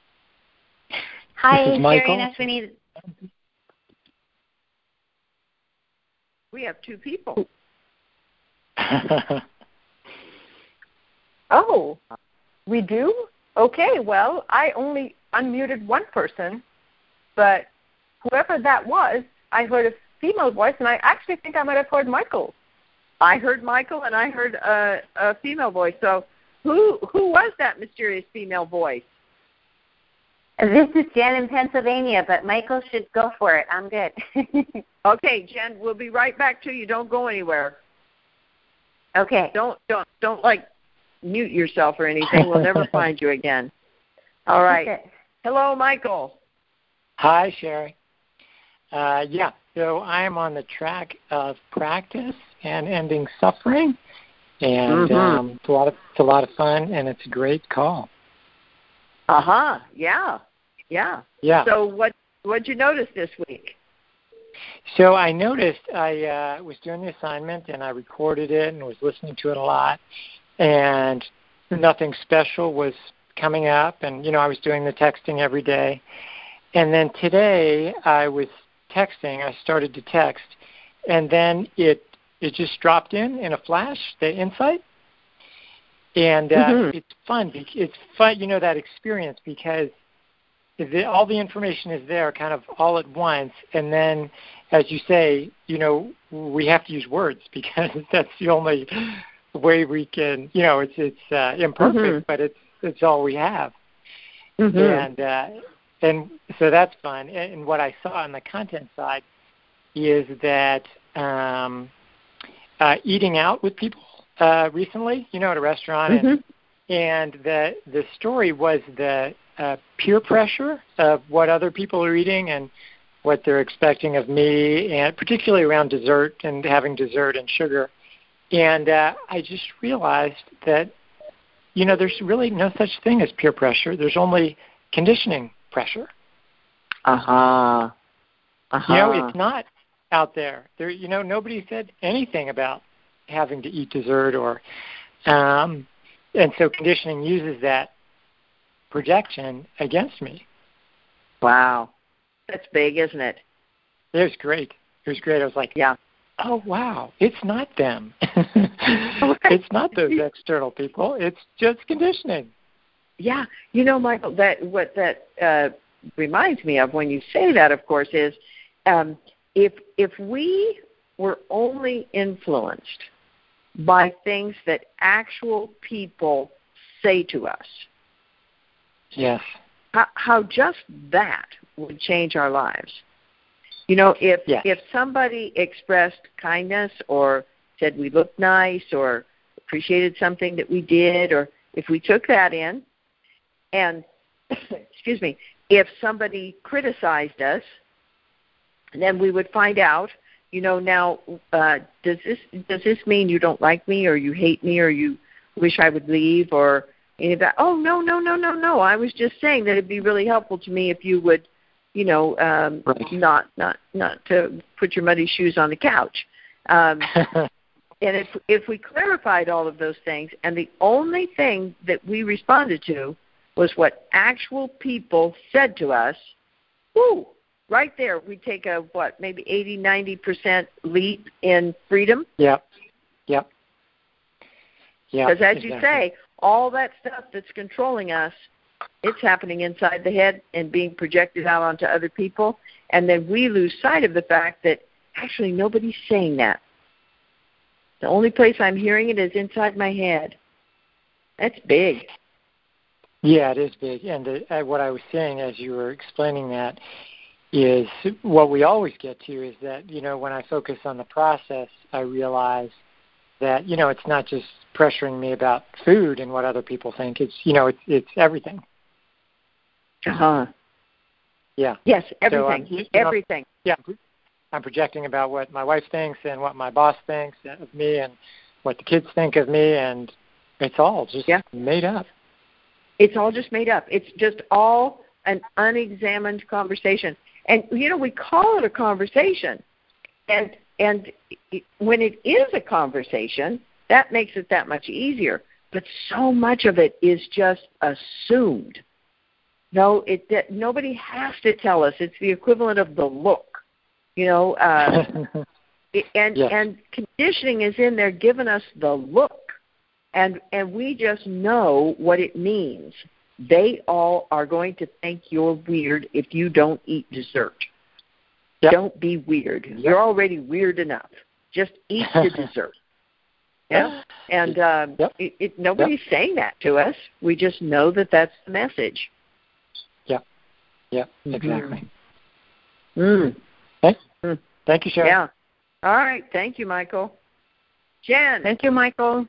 Hi, Sherry Ashwini. We have two people. Oh, we do? Okay, well, I only unmuted one person, but whoever that was, I heard a female voice, and I actually think I might have heard Michael. I heard Michael, and I heard a, a female voice. So who who was that mysterious female voice? This is Jen in Pennsylvania, but Michael should go for it. I'm good. Okay, Jen, we'll be right back to you. Don't go anywhere. Okay. Don't don't don't like mute yourself or anything. We'll never find you again. All right. Okay. Hello, Michael. Hi, Sherry. Uh, yeah, so I am on the track of practice and ending suffering, and mm-hmm. um, it's a lot of it's a lot of fun, and it's a great call. Uh huh. Yeah. Yeah. Yeah. So what what'd you notice this week? So I noticed I uh, was doing the assignment, and I recorded it and was listening to it a lot, and nothing special was coming up, and, you know, I was doing the texting every day. And then today I was texting, I started to text, and then it it just dropped in in a flash, the insight. And uh, mm-hmm. it's fun. It's fun, you know, that experience, because the, all the information is there kind of all at once. And then, as you say, you know, we have to use words because that's the only way we can, you know, it's it's uh, imperfect, mm-hmm. but it's it's all we have. Mm-hmm. And uh, and so that's fun. And what I saw on the content side is that um, uh, eating out with people uh, recently, you know, at a restaurant, mm-hmm. and, and the the story was the uh, peer pressure of what other people are eating and what they're expecting of me, and particularly around dessert and having dessert and sugar. And uh, I just realized that, you know, there's really no such thing as peer pressure. There's only conditioning pressure. Uh-huh. Uh-huh. You know, it's not out there. There, you know, nobody said anything about having to eat dessert or, um, and so conditioning uses that projection against me. Wow. That's big, isn't it? It was great. It was great. I was like, yeah. Oh, wow. It's not them. It's not those external people. It's just conditioning. Yeah. You know, Michael, that what that uh, reminds me of when you say that, of course, is um, if if we were only influenced by things that actual people say to us, yes, how, how just that would change our lives. You know, if yes. if somebody expressed kindness or said we looked nice or appreciated something that we did, or if we took that in, and, excuse me, if somebody criticized us, then we would find out, you know, now, uh, does this does this mean you don't like me or you hate me or you wish I would leave or any of that? Oh, no, no, no, no, no. I was just saying that it'd be really helpful to me if you would, you know, um, right. not not not to put your muddy shoes on the couch. Um, and if if we clarified all of those things, and the only thing that we responded to was what actual people said to us, whoo, right there, we take a, what, maybe eighty, ninety percent leap in freedom. Yep, yep. Because as exactly. you say, all that stuff that's controlling us, it's happening inside the head and being projected out onto other people. And then we lose sight of the fact that actually nobody's saying that. The only place I'm hearing it is inside my head. That's big. Yeah, it is big. And uh, what I was saying as you were explaining that is what we always get to is that, you know, when I focus on the process, I realize that, you know, it's not just pressuring me about food and what other people think. It's, you know, it's, it's everything. Uh-huh. Yeah. Yes, everything. So, um, everything. Know, yeah. I'm projecting about what my wife thinks and what my boss thinks of me and what the kids think of me, and it's all just yeah. made up. It's all just made up. It's just all an unexamined conversation. And, you know, we call it a conversation. And and when it is a conversation, that makes it that much easier. But so much of it is just assumed. No, it that nobody has to tell us. It's the equivalent of the look, you know. Uh, and yes. and conditioning is in there giving us the look, and and we just know what it means. They all are going to think you're weird if you don't eat dessert. Yep. Don't be weird. Yep. You're already weird enough. Just eat the dessert. Yeah, and um, yep. it, it, nobody's yep. saying that to us. We just know that that's the message. Yeah, yeah, exactly. Mm. Okay. Mm. Thank you, Sharon. Yeah. All right. Thank you, Michael. Jen. Thank you, Michael.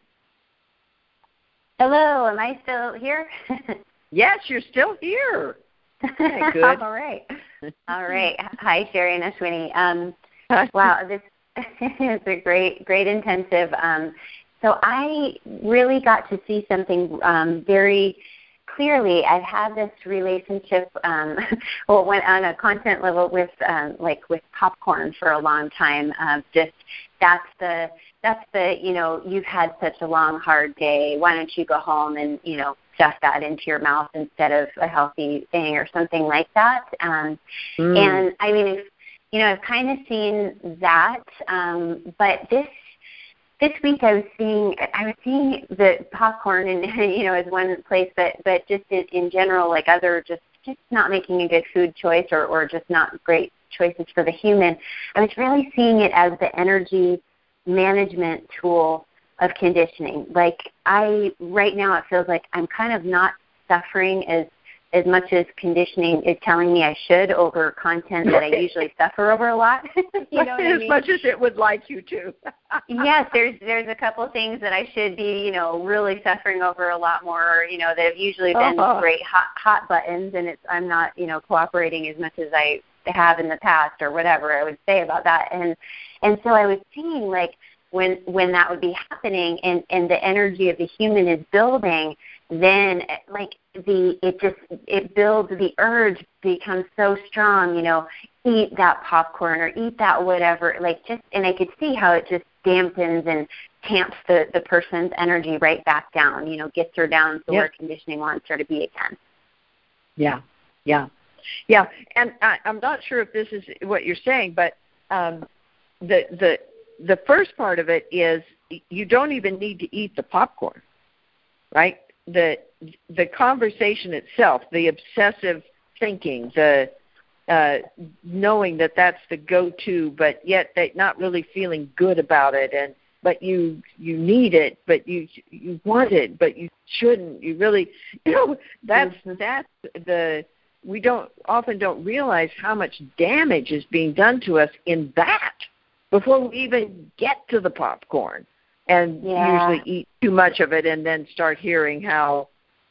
Hello. Am I still here? Yes, you're still here. Okay, good. All right. All right. Hi, Sherry and Ashwini. Um, wow, this is a great, great intensive. Um, so I really got to see something um, very clearly. I've had this relationship, um, well, went on a content level with, um, like, with popcorn for a long time. Uh, just that's the that's the you know you've had such a long, hard day. Why don't you go home and you know stuff that into your mouth instead of a healthy thing or something like that. Um, mm. And I mean, it's, you know, I've kind of seen that, um, but this this week I was seeing I was seeing the popcorn and you know as one place, but but just in, in general, like other just just not making a good food choice or or just not great choices for the human. I was really seeing it as the energy management tool of conditioning. Like I, right now it feels like I'm kind of not suffering as as much as conditioning is telling me I should over content that I usually suffer over a lot. You know what I mean? As much as it would like you to. Yes, there's there's a couple things that I should be, you know, really suffering over a lot more, you know, that have usually been uh-huh. great hot hot buttons, and it's I'm not, you know, cooperating as much as I have in the past or whatever I would say about that. And and so I was seeing like when when that would be happening and, and the energy of the human is building, then like the it just it builds, the urge becomes so strong, you know, eat that popcorn or eat that whatever, like just and I could see how it just dampens and tamps the, the person's energy right back down, you know, gets her down to yep. where conditioning wants her to be again. Yeah, yeah. Yeah, and I, I'm not sure if this is what you're saying, but um, the the the first part of it is you don't even need to eat the popcorn, right? The the conversation itself, the obsessive thinking, the uh, knowing that that's the go-to, but yet they not really feeling good about it, and but you you need it, but you you want it, but you shouldn't. You really, you know, that's mm-hmm. that's the we don't often don't realize how much damage is being done to us in that before we even get to the popcorn, and yeah. usually eat too much of it and then start hearing how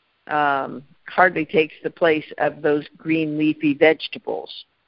um, hardly takes the place of those green leafy vegetables.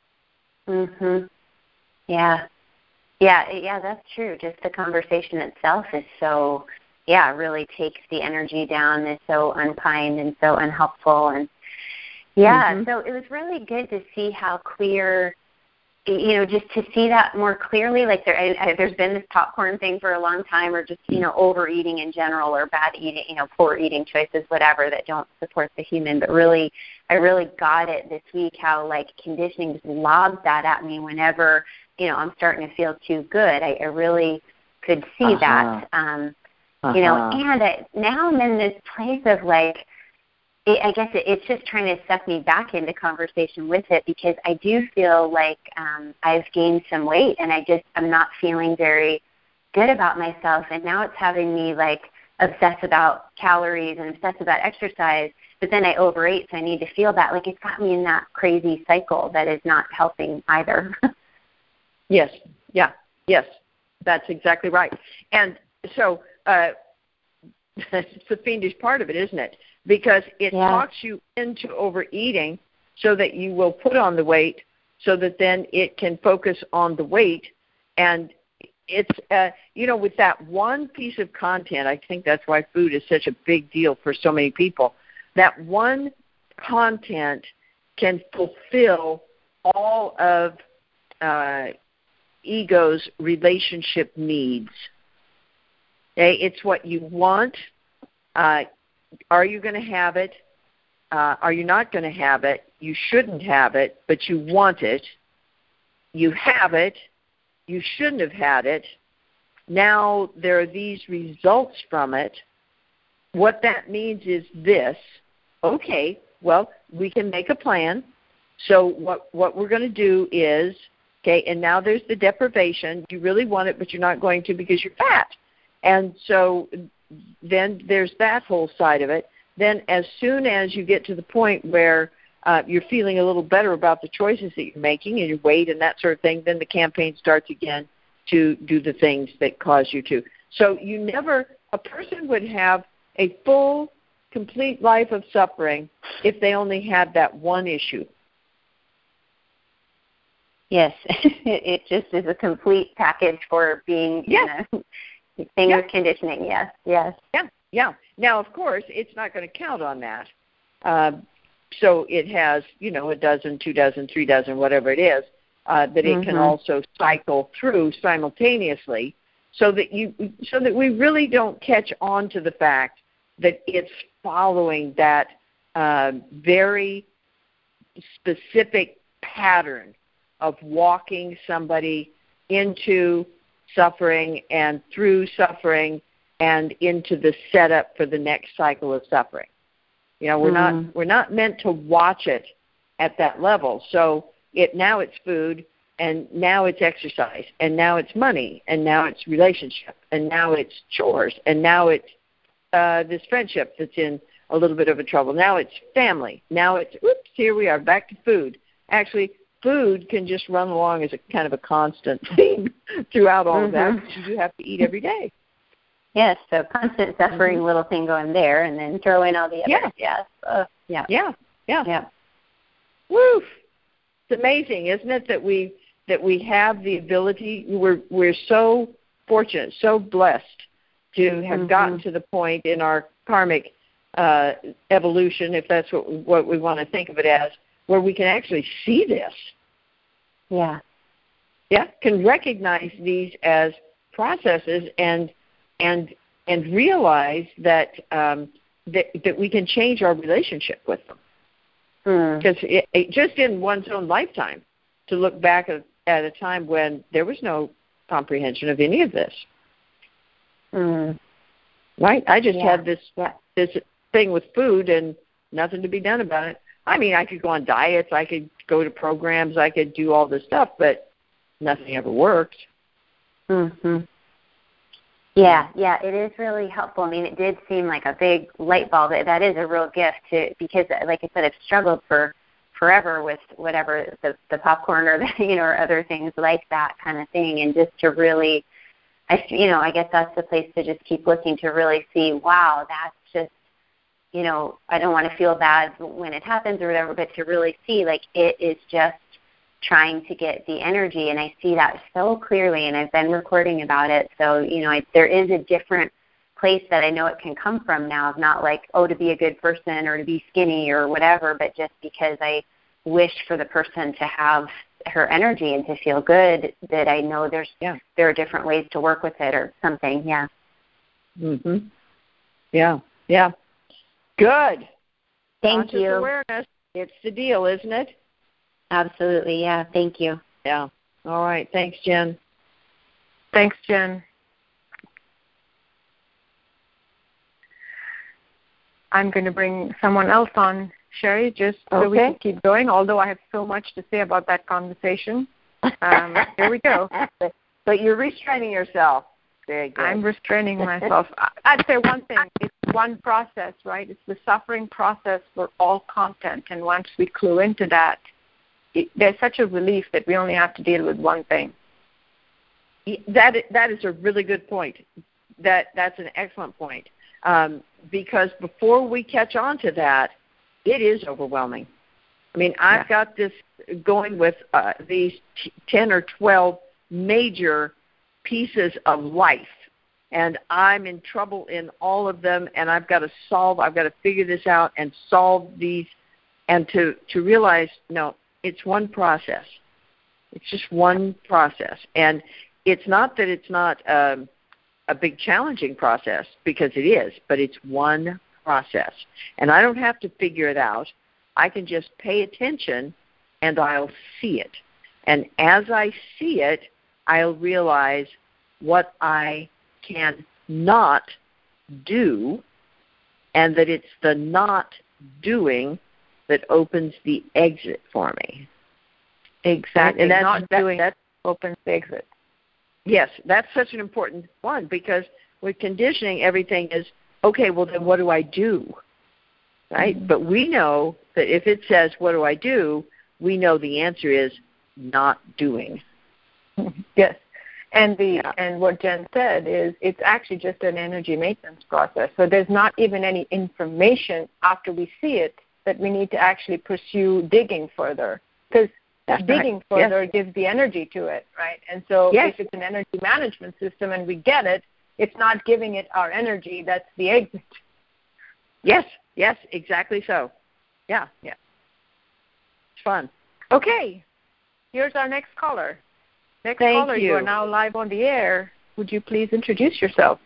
Mhm. Yeah. Yeah, yeah, that's true. Just the conversation itself is so, yeah, really takes the energy down. It's so unkind and so unhelpful. And yeah, mm-hmm. so it was really good to see how clear, you know, just to see that more clearly. Like there, I, I, there's been this popcorn thing for a long time, or just, you know, overeating in general, or bad eating, you know, poor eating choices, whatever, that don't support the human. But really, I really got it this week how, like, conditioning just lobs that at me whenever, you know, I'm starting to feel too good. I, I really could see uh-huh. that, um, uh-huh. you know, and I, now I'm in this place of, like, it, I guess it, it's just trying to suck me back into conversation with it, because I do feel like um, I've gained some weight, and I just I'm not feeling very good about myself. And now it's having me, like, obsess about calories and obsess about exercise, but then I overate, so I need to feel that. Like, it's got me in that crazy cycle that is not helping either. Yes, yeah, yes, that's exactly right. And so uh, it's the fiendish part of it, isn't it? Because it yeah. talks you into overeating so that you will put on the weight, so that then it can focus on the weight. And it's, uh, you know, with that one piece of content, I think that's why food is such a big deal for so many people. that one content can fulfill all of uh, ego's relationship needs. Okay, it's what you want. Uh, are you going to have it? Uh, are you not going to have it? You shouldn't have it, but you want it. You have it. You shouldn't have had it. Now there are these results from it. What that means is this. Okay, well, we can make a plan. So what, what we're going to do is, okay, and now there's the deprivation. You really want it, but you're not going to because you're fat. And so then there's that whole side of it. Then as soon as you get to the point where uh, you're feeling a little better about the choices that you're making and your weight and that sort of thing, then the campaign starts again to do the things that cause you to. So you never, a person would have a full, complete life of suffering if they only had that one issue. Yes, it just is a complete package for being yes. in a thing yes. of conditioning. Yes, yes. Yeah, yeah. Now, of course, it's not going to count on that. Uh, so it has, you know, a dozen, two dozen, three dozen, whatever it is, uh, that it mm-hmm. can also cycle through simultaneously, so that you, so that we really don't catch on to the fact that it's following that uh, very specific pattern of walking somebody into suffering and through suffering and into the setup for the next cycle of suffering. You know, we're mm-hmm. not we're not meant to watch it at that level. So it now it's food, and now it's exercise, and now it's money, and now it's relationship, and now it's chores, and now it's uh, this friendship that's in a little bit of a trouble. Now it's family. Now it's, oops, here we are, back to food. Actually, food can just run along as a kind of a constant theme throughout all mm-hmm. of that, because you do have to eat every day. Yes, so constant suffering mm-hmm. little thing going there, and then throw in all the others. Yeah. Yes. Uh, yeah. Yeah. Yeah. Yeah. Woo! It's amazing, isn't it, that we that we have the ability. We're we're so fortunate, so blessed to have mm-hmm. gotten to the point in our karmic uh, evolution, if that's what we, what we want to think of it as, where we can actually see this. Yeah. Yeah. Can recognize these as processes and and and realize that um, that that we can change our relationship with them. Because mm. it, it, just in one's own lifetime, to look back at, at a time when there was no comprehension of any of this. Mm. Right? I just yeah. had this yeah. this thing with food and nothing to be done about it. I mean, I could go on diets, I could go to programs, I could do all this stuff, but nothing ever worked. Mm-hmm. Yeah, yeah, it is really helpful. I mean, it did seem like a big light bulb. That is a real gift to, because, like I said, I've struggled for forever with whatever the, the popcorn or the, you know, or other things like that kind of thing, and just to really, I, you know, I guess that's the place to just keep looking to really see. Wow, that's just, you know, I don't want to feel bad when it happens or whatever, but to really see like it is just trying to get the energy, and I see that so clearly, and I've been recording about it, so, you know, I, there is a different place that I know it can come from now, of not like, oh, to be a good person or to be skinny or whatever, but just because I wish for the person to have her energy and to feel good, that I know there's yeah. there are different ways to work with it or something, yeah. Mhm. Yeah, yeah. Good. Thank Conscious you. Awareness, it's the deal, isn't it? Absolutely, yeah. Thank you. Yeah. All right. Thanks, Jen. Thanks, Jen. I'm going to bring someone else on, Sherry, just so okay. we can keep going, although I have so much to say about that conversation. Um, here we go. But you're restraining yourself. Very good. I'm restraining myself. I'd say one thing. It's one process, right? It's the suffering process for all content. And once we clue into that, it, there's such a relief that we only have to deal with one thing. That that is a really good point. That that's an excellent point. Um, because before we catch on to that, it is overwhelming. I mean, I've yeah. got this going with uh, these t- ten or twelve major pieces of life and I'm in trouble in all of them, and I've got to solve, I've got to figure this out and solve these, and to, to realize, no, it's one process. It's just one process. And it's not that it's not um, a big challenging process, because it is, but it's one process. And I don't have to figure it out. I can just pay attention, and I'll see it. And as I see it, I'll realize what I can not do, and that it's the not doing that opens the exit for me. Exactly. And that's, not that, doing that opens the exit. Yes, that's such an important one, because with conditioning, everything is, okay, well, then what do I do? Right? Mm-hmm. But we know that if it says, what do I do, we know the answer is not doing. Yes. And the yeah. and what Jen said is it's actually just an energy maintenance process. So there's not even any information after we see it that we need to actually pursue digging further. Because digging right. further yes. gives the energy to it, right? And so yes. if it's an energy management system and we get it, it's not giving it our energy. That's the exit. Yes, yes, exactly so. Yeah, yeah. It's fun. Okay, here's our next caller. Next Thank caller, you. you are now live on the air. Would you please introduce yourself?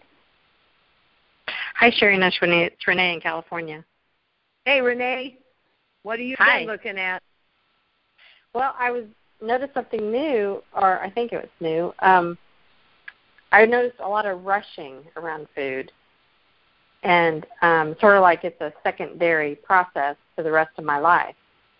Hi, Sherry and Ashwini. It's Renee in California. Hey, Renee. What are you Hi. been looking at? Well, I was noticed something new, or I think it was new. Um, I noticed a lot of rushing around food, and um, sort of like it's a secondary process for the rest of my life.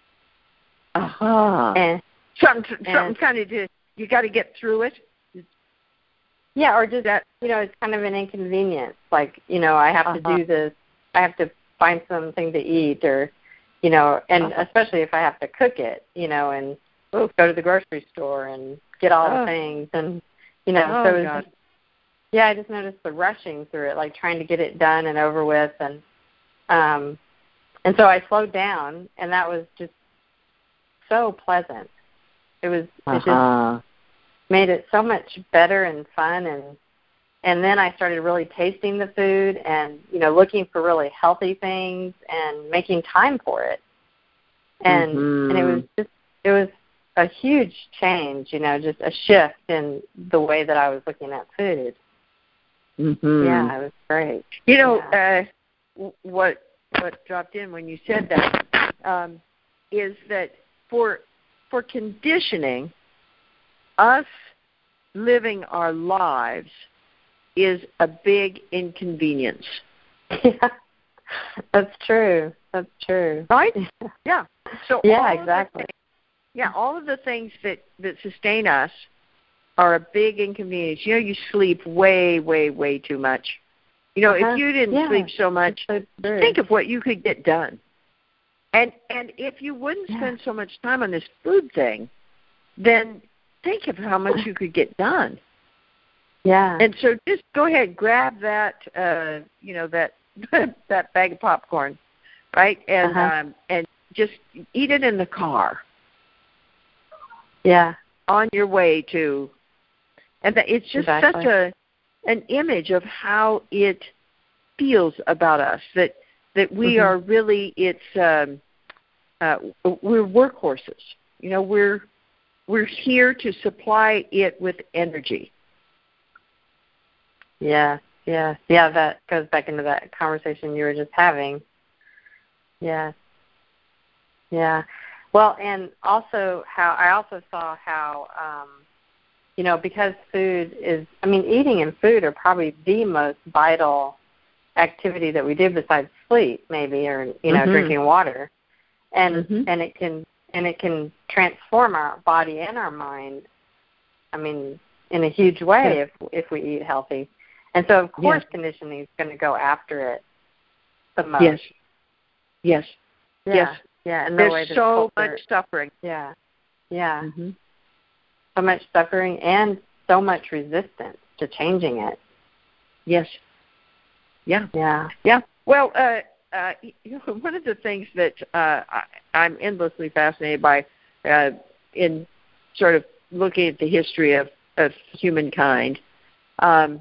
Uh-huh. And, something and, something kind of just, you got to get through it. Yeah, or just that, you know, it's kind of an inconvenience. Like, you know, I have uh-huh. to do this. I have to find something to eat, or, you know, and uh-huh. especially if I have to cook it, you know, and go to the grocery store and get all oh. the things, and, you know, oh, so it was God. just, yeah, I just noticed the rushing through it, like trying to get it done and over with, and um, and so I slowed down, and that was just so pleasant. It was uh-huh. it just made it so much better and fun, and and then I started really tasting the food, and you know, looking for really healthy things and making time for it, and mm-hmm. and it was just it was a huge change, you know, just a shift in the way that I was looking at food. Mm-hmm. Yeah, it was great. You know, yeah. uh, what what dropped in when you said that um, is that for for conditioning, us living our lives is a big inconvenience. Yeah, that's true. That's true. Right? Yeah. So yeah, all exactly. Of the, yeah, all of the things that, that sustain us are a big inconvenience. You know, you sleep way, way, way too much. You know, uh-huh. if you didn't yeah. sleep so much, so think of what you could get done. And and if you wouldn't yeah. spend so much time on this food thing, then think of how much you could get done. Yeah. And so just go ahead, grab that, uh, you know, that that bag of popcorn, right? And uh-huh. um, and just eat it in the car. Yeah. On your way to, and that it's just exactly. such a an image of how it feels about us, that that we mm-hmm. are really it's um, uh, we're workhorses. You know, we're we're here to supply it with energy. Yeah, yeah, yeah. That goes back into that conversation you were just having. Yeah, yeah. Well, and also how I also saw how, um, you know, because food is, I mean, eating and food are probably the most vital activity that we do besides sleep, maybe, or you know, mm-hmm. drinking water, and mm-hmm. and it can and it can transform our body and our mind. I mean, in a huge way yeah. if if we eat healthy. And so, of course, yes. conditioning is going to go after it the most. Yes. Yes. Yeah. Yes. Yeah. And there's the way so culture, much suffering. Yeah. Yeah. Mm-hmm. So much suffering and so much resistance to changing it. Yes. Yeah. Yeah. Yeah. Well, uh, uh, you know, one of the things that uh, I, I'm endlessly fascinated by uh, in sort of looking at the history of, of humankind um,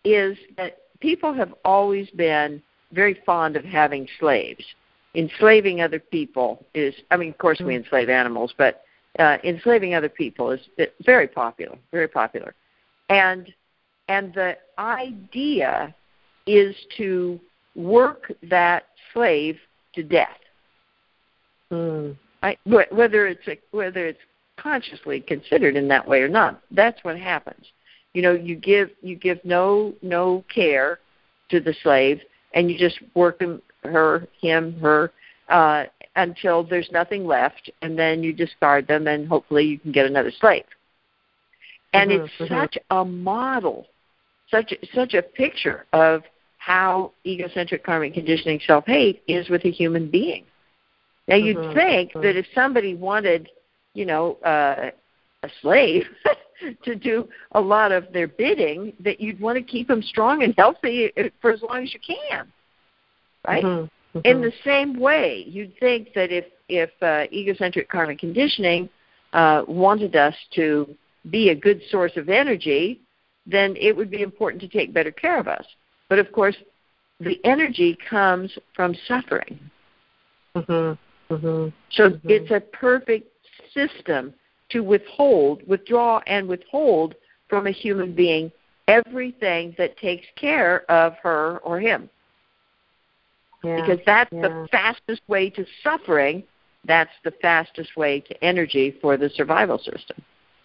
is that people have always been very fond of having slaves. Enslaving other people is, I mean, of course we enslave animals, but uh, enslaving other people is very popular, very popular. And and the idea is to work that slave to death. Mm. Right? Whether it's a, whether it's consciously considered in that way or not, that's what happens. You know, you give you give no no care to the slave, and you just work him, her, him, her, uh, until there's nothing left, and then you discard them, and hopefully you can get another slave. And mm-hmm, it's mm-hmm. such a model, such such a picture of how egocentric karmic conditioning self-hate is with a human being. Now, you'd mm-hmm, think mm-hmm. that if somebody wanted, you know, uh, a slave to do a lot of their bidding, that you'd want to keep them strong and healthy for as long as you can, right? Mm-hmm, mm-hmm. In the same way, you'd think that if, if uh, egocentric karmic conditioning uh, wanted us to be a good source of energy, then it would be important to take better care of us. But, of course, the energy comes from suffering. Mm-hmm. Mm-hmm. So mm-hmm. it's a perfect system to withhold, withdraw and withhold from a human being everything that takes care of her or him. Yeah. Because that's yeah. the fastest way to suffering. That's the fastest way to energy for the survival system.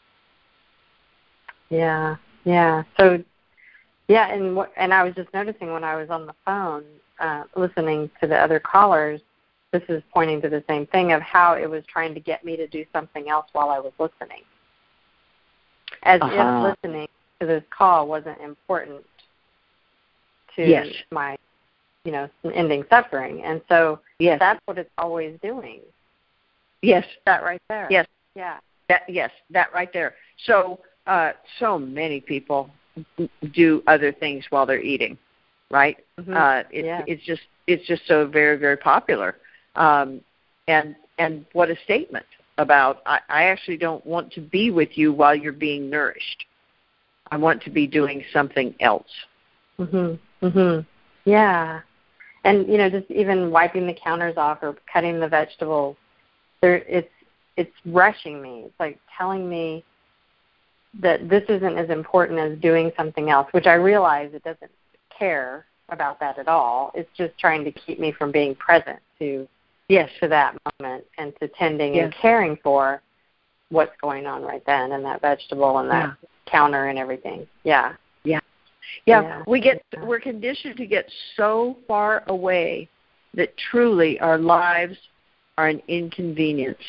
Yeah, yeah. So, yeah, and what, and I was just noticing when I was on the phone uh, listening to the other callers, this is pointing to the same thing of how it was trying to get me to do something else while I was listening. As uh-huh. if listening to this call wasn't important to yes. my, you know, ending suffering. And so yes. that's what it's always doing. Yes. That right there. Yes. Yeah. That, yes, that right there. So, uh, so many people do other things while they're eating, right? Mm-hmm. Uh, it, yeah. It's just it's just so very, very popular. Um, and and what a statement about, I, I actually don't want to be with you while you're being nourished. I want to be doing something else. Mm-hmm. Mm-hmm. Yeah. And, you know, just even wiping the counters off or cutting the vegetables, there, it's it's rushing me. It's like telling me that this isn't as important as doing something else, which I realize it doesn't care about that at all. It's just trying to keep me from being present to yes to that moment and to tending yes. and caring for what's going on right then and that vegetable and that yeah. counter and everything. Yeah. Yeah. Yeah. yeah. We get yeah. we're conditioned to get so far away that truly our lives are an inconvenience.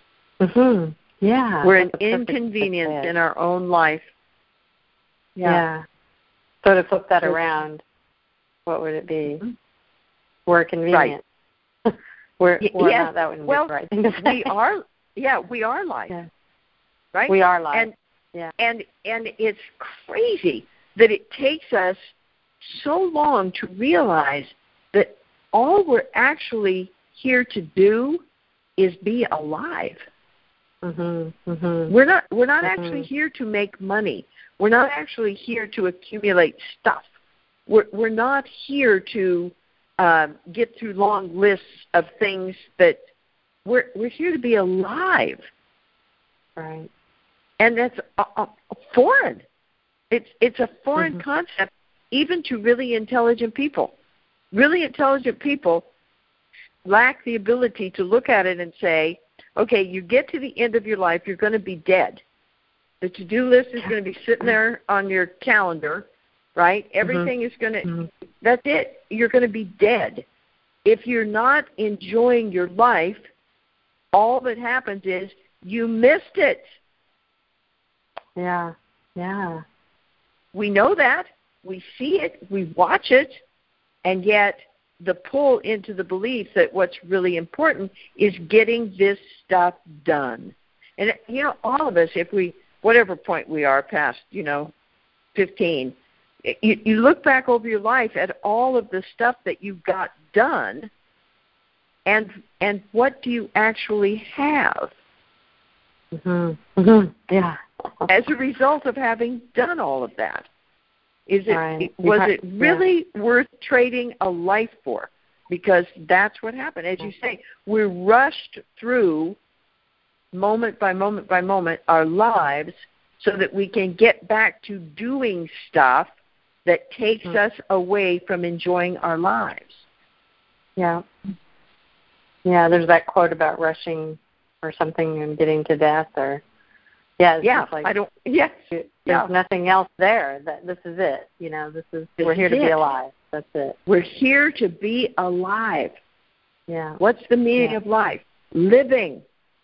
Mhm. Yeah. We're an inconvenience in our own life. Yeah. yeah. So to flip that around, what would it be? Mm-hmm. We're convenient. Right. we're we're yes. not, that wouldn't well, be the right thing to say. we are. Yeah, we are life. Yeah. Right. We are life. And yeah. and and it's crazy that it takes us so long to realize that all we're actually here to do is be alive. Mm-hmm, mm-hmm. We're not we're not mm-hmm. actually here to make money. We're not actually here to accumulate stuff. We're we're not here to um, get through long lists of things that we're we're here to be alive. Right. And that's a, a foreign. It's it's a foreign mm-hmm. concept even to really intelligent people. Really intelligent people lack the ability to look at it and say, okay, you get to the end of your life, you're going to be dead. The to-do list is going to be sitting there on your calendar, right? Everything mm-hmm. is going to, mm-hmm. that's it. You're going to be dead. If you're not enjoying your life, all that happens is you missed it. Yeah, yeah. We know that. We see it. We watch it. And yet the pull into the belief that what's really important is getting this stuff done. And, you know, all of us, if we, whatever point we are past, you know, fifteen, you, you look back over your life at all of the stuff that you got done, and and what do you actually have? Mm-hmm. Mm-hmm. Yeah. As a result of having done all of that. Is it right. was it really yeah. worth trading a life for? Because that's what happened. As you say, we're rushed through moment by moment by moment our lives so that we can get back to doing stuff that takes mm-hmm. us away from enjoying our lives. Yeah. Yeah, there's that quote about rushing or something and getting to death or yeah, it's yeah, like I don't yes. There's yeah. nothing else there. That this is it. You know, this is this we're here is to it. be alive. That's it. We're here to be alive. Yeah. What's the meaning yeah. of life? Living.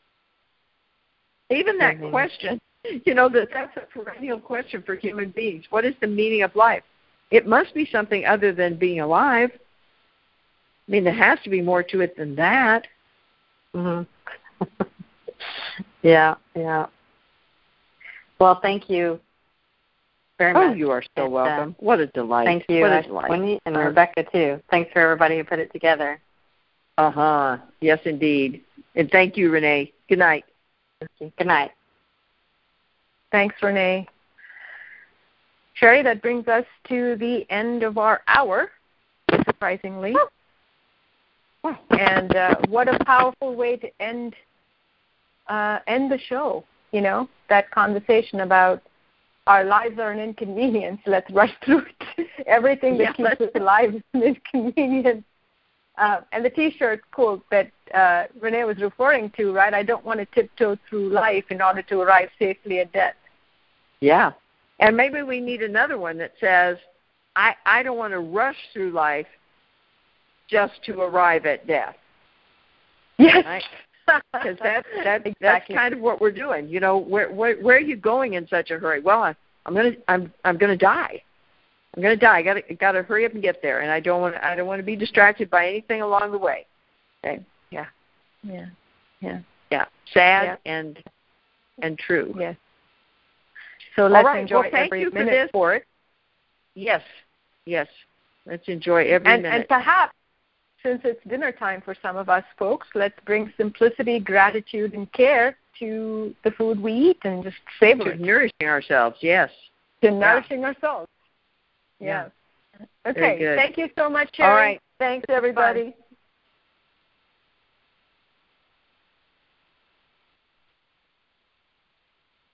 Even that Living. question, you know, that that's a perennial question for human beings. What is the meaning of life? It must be something other than being alive. I mean, there has to be more to it than that. Mm-hmm. yeah, yeah. Well, thank you very oh, much. Oh, you are so and, welcome. Uh, what a delight. Thank you, what a uh, delight. Winnie and uh, Rebecca, too. Thanks for everybody who put it together. Uh-huh. Yes, indeed. And thank you, Renee. Good night. Thank you. Good night. Thanks, Renee. Sherry, that brings us to the end of our hour, surprisingly. Wow. And uh, what a powerful way to end uh, end the show, you know, that conversation about our lives are an inconvenience. Let's rush through it. Everything that yeah, keeps us alive is an inconvenience. Uh, and the T-shirt quote that uh, Renee was referring to, right? I don't want to tiptoe through life in order to arrive safely at death. Yeah. And maybe we need another one that says, I, I don't want to rush through life just to arrive at death. Yes. Right? Because that's, that's, exactly. that's kind of what we're doing. You know, where, where, where are you going in such a hurry? Well, I, I'm going to I'm I'm going to die. I'm going to die. I got to got to hurry up and get there, and I don't want I don't want to be distracted by anything along the way. Okay. Yeah. Yeah. Yeah. Yeah. Sad yeah. and and true. Yes. So let's right. enjoy well, thank every you for minute this. for it. Yes. Yes. Let's enjoy every and, minute. And perhaps, since it's dinner time for some of us folks, let's bring simplicity, gratitude, and care to the food we eat and just savor to it. nourishing ourselves, yes. To nourishing yeah. ourselves. Yeah. Yes. Okay. Very good. Thank you so much, Sherry. All right. Thanks, everybody. Bye.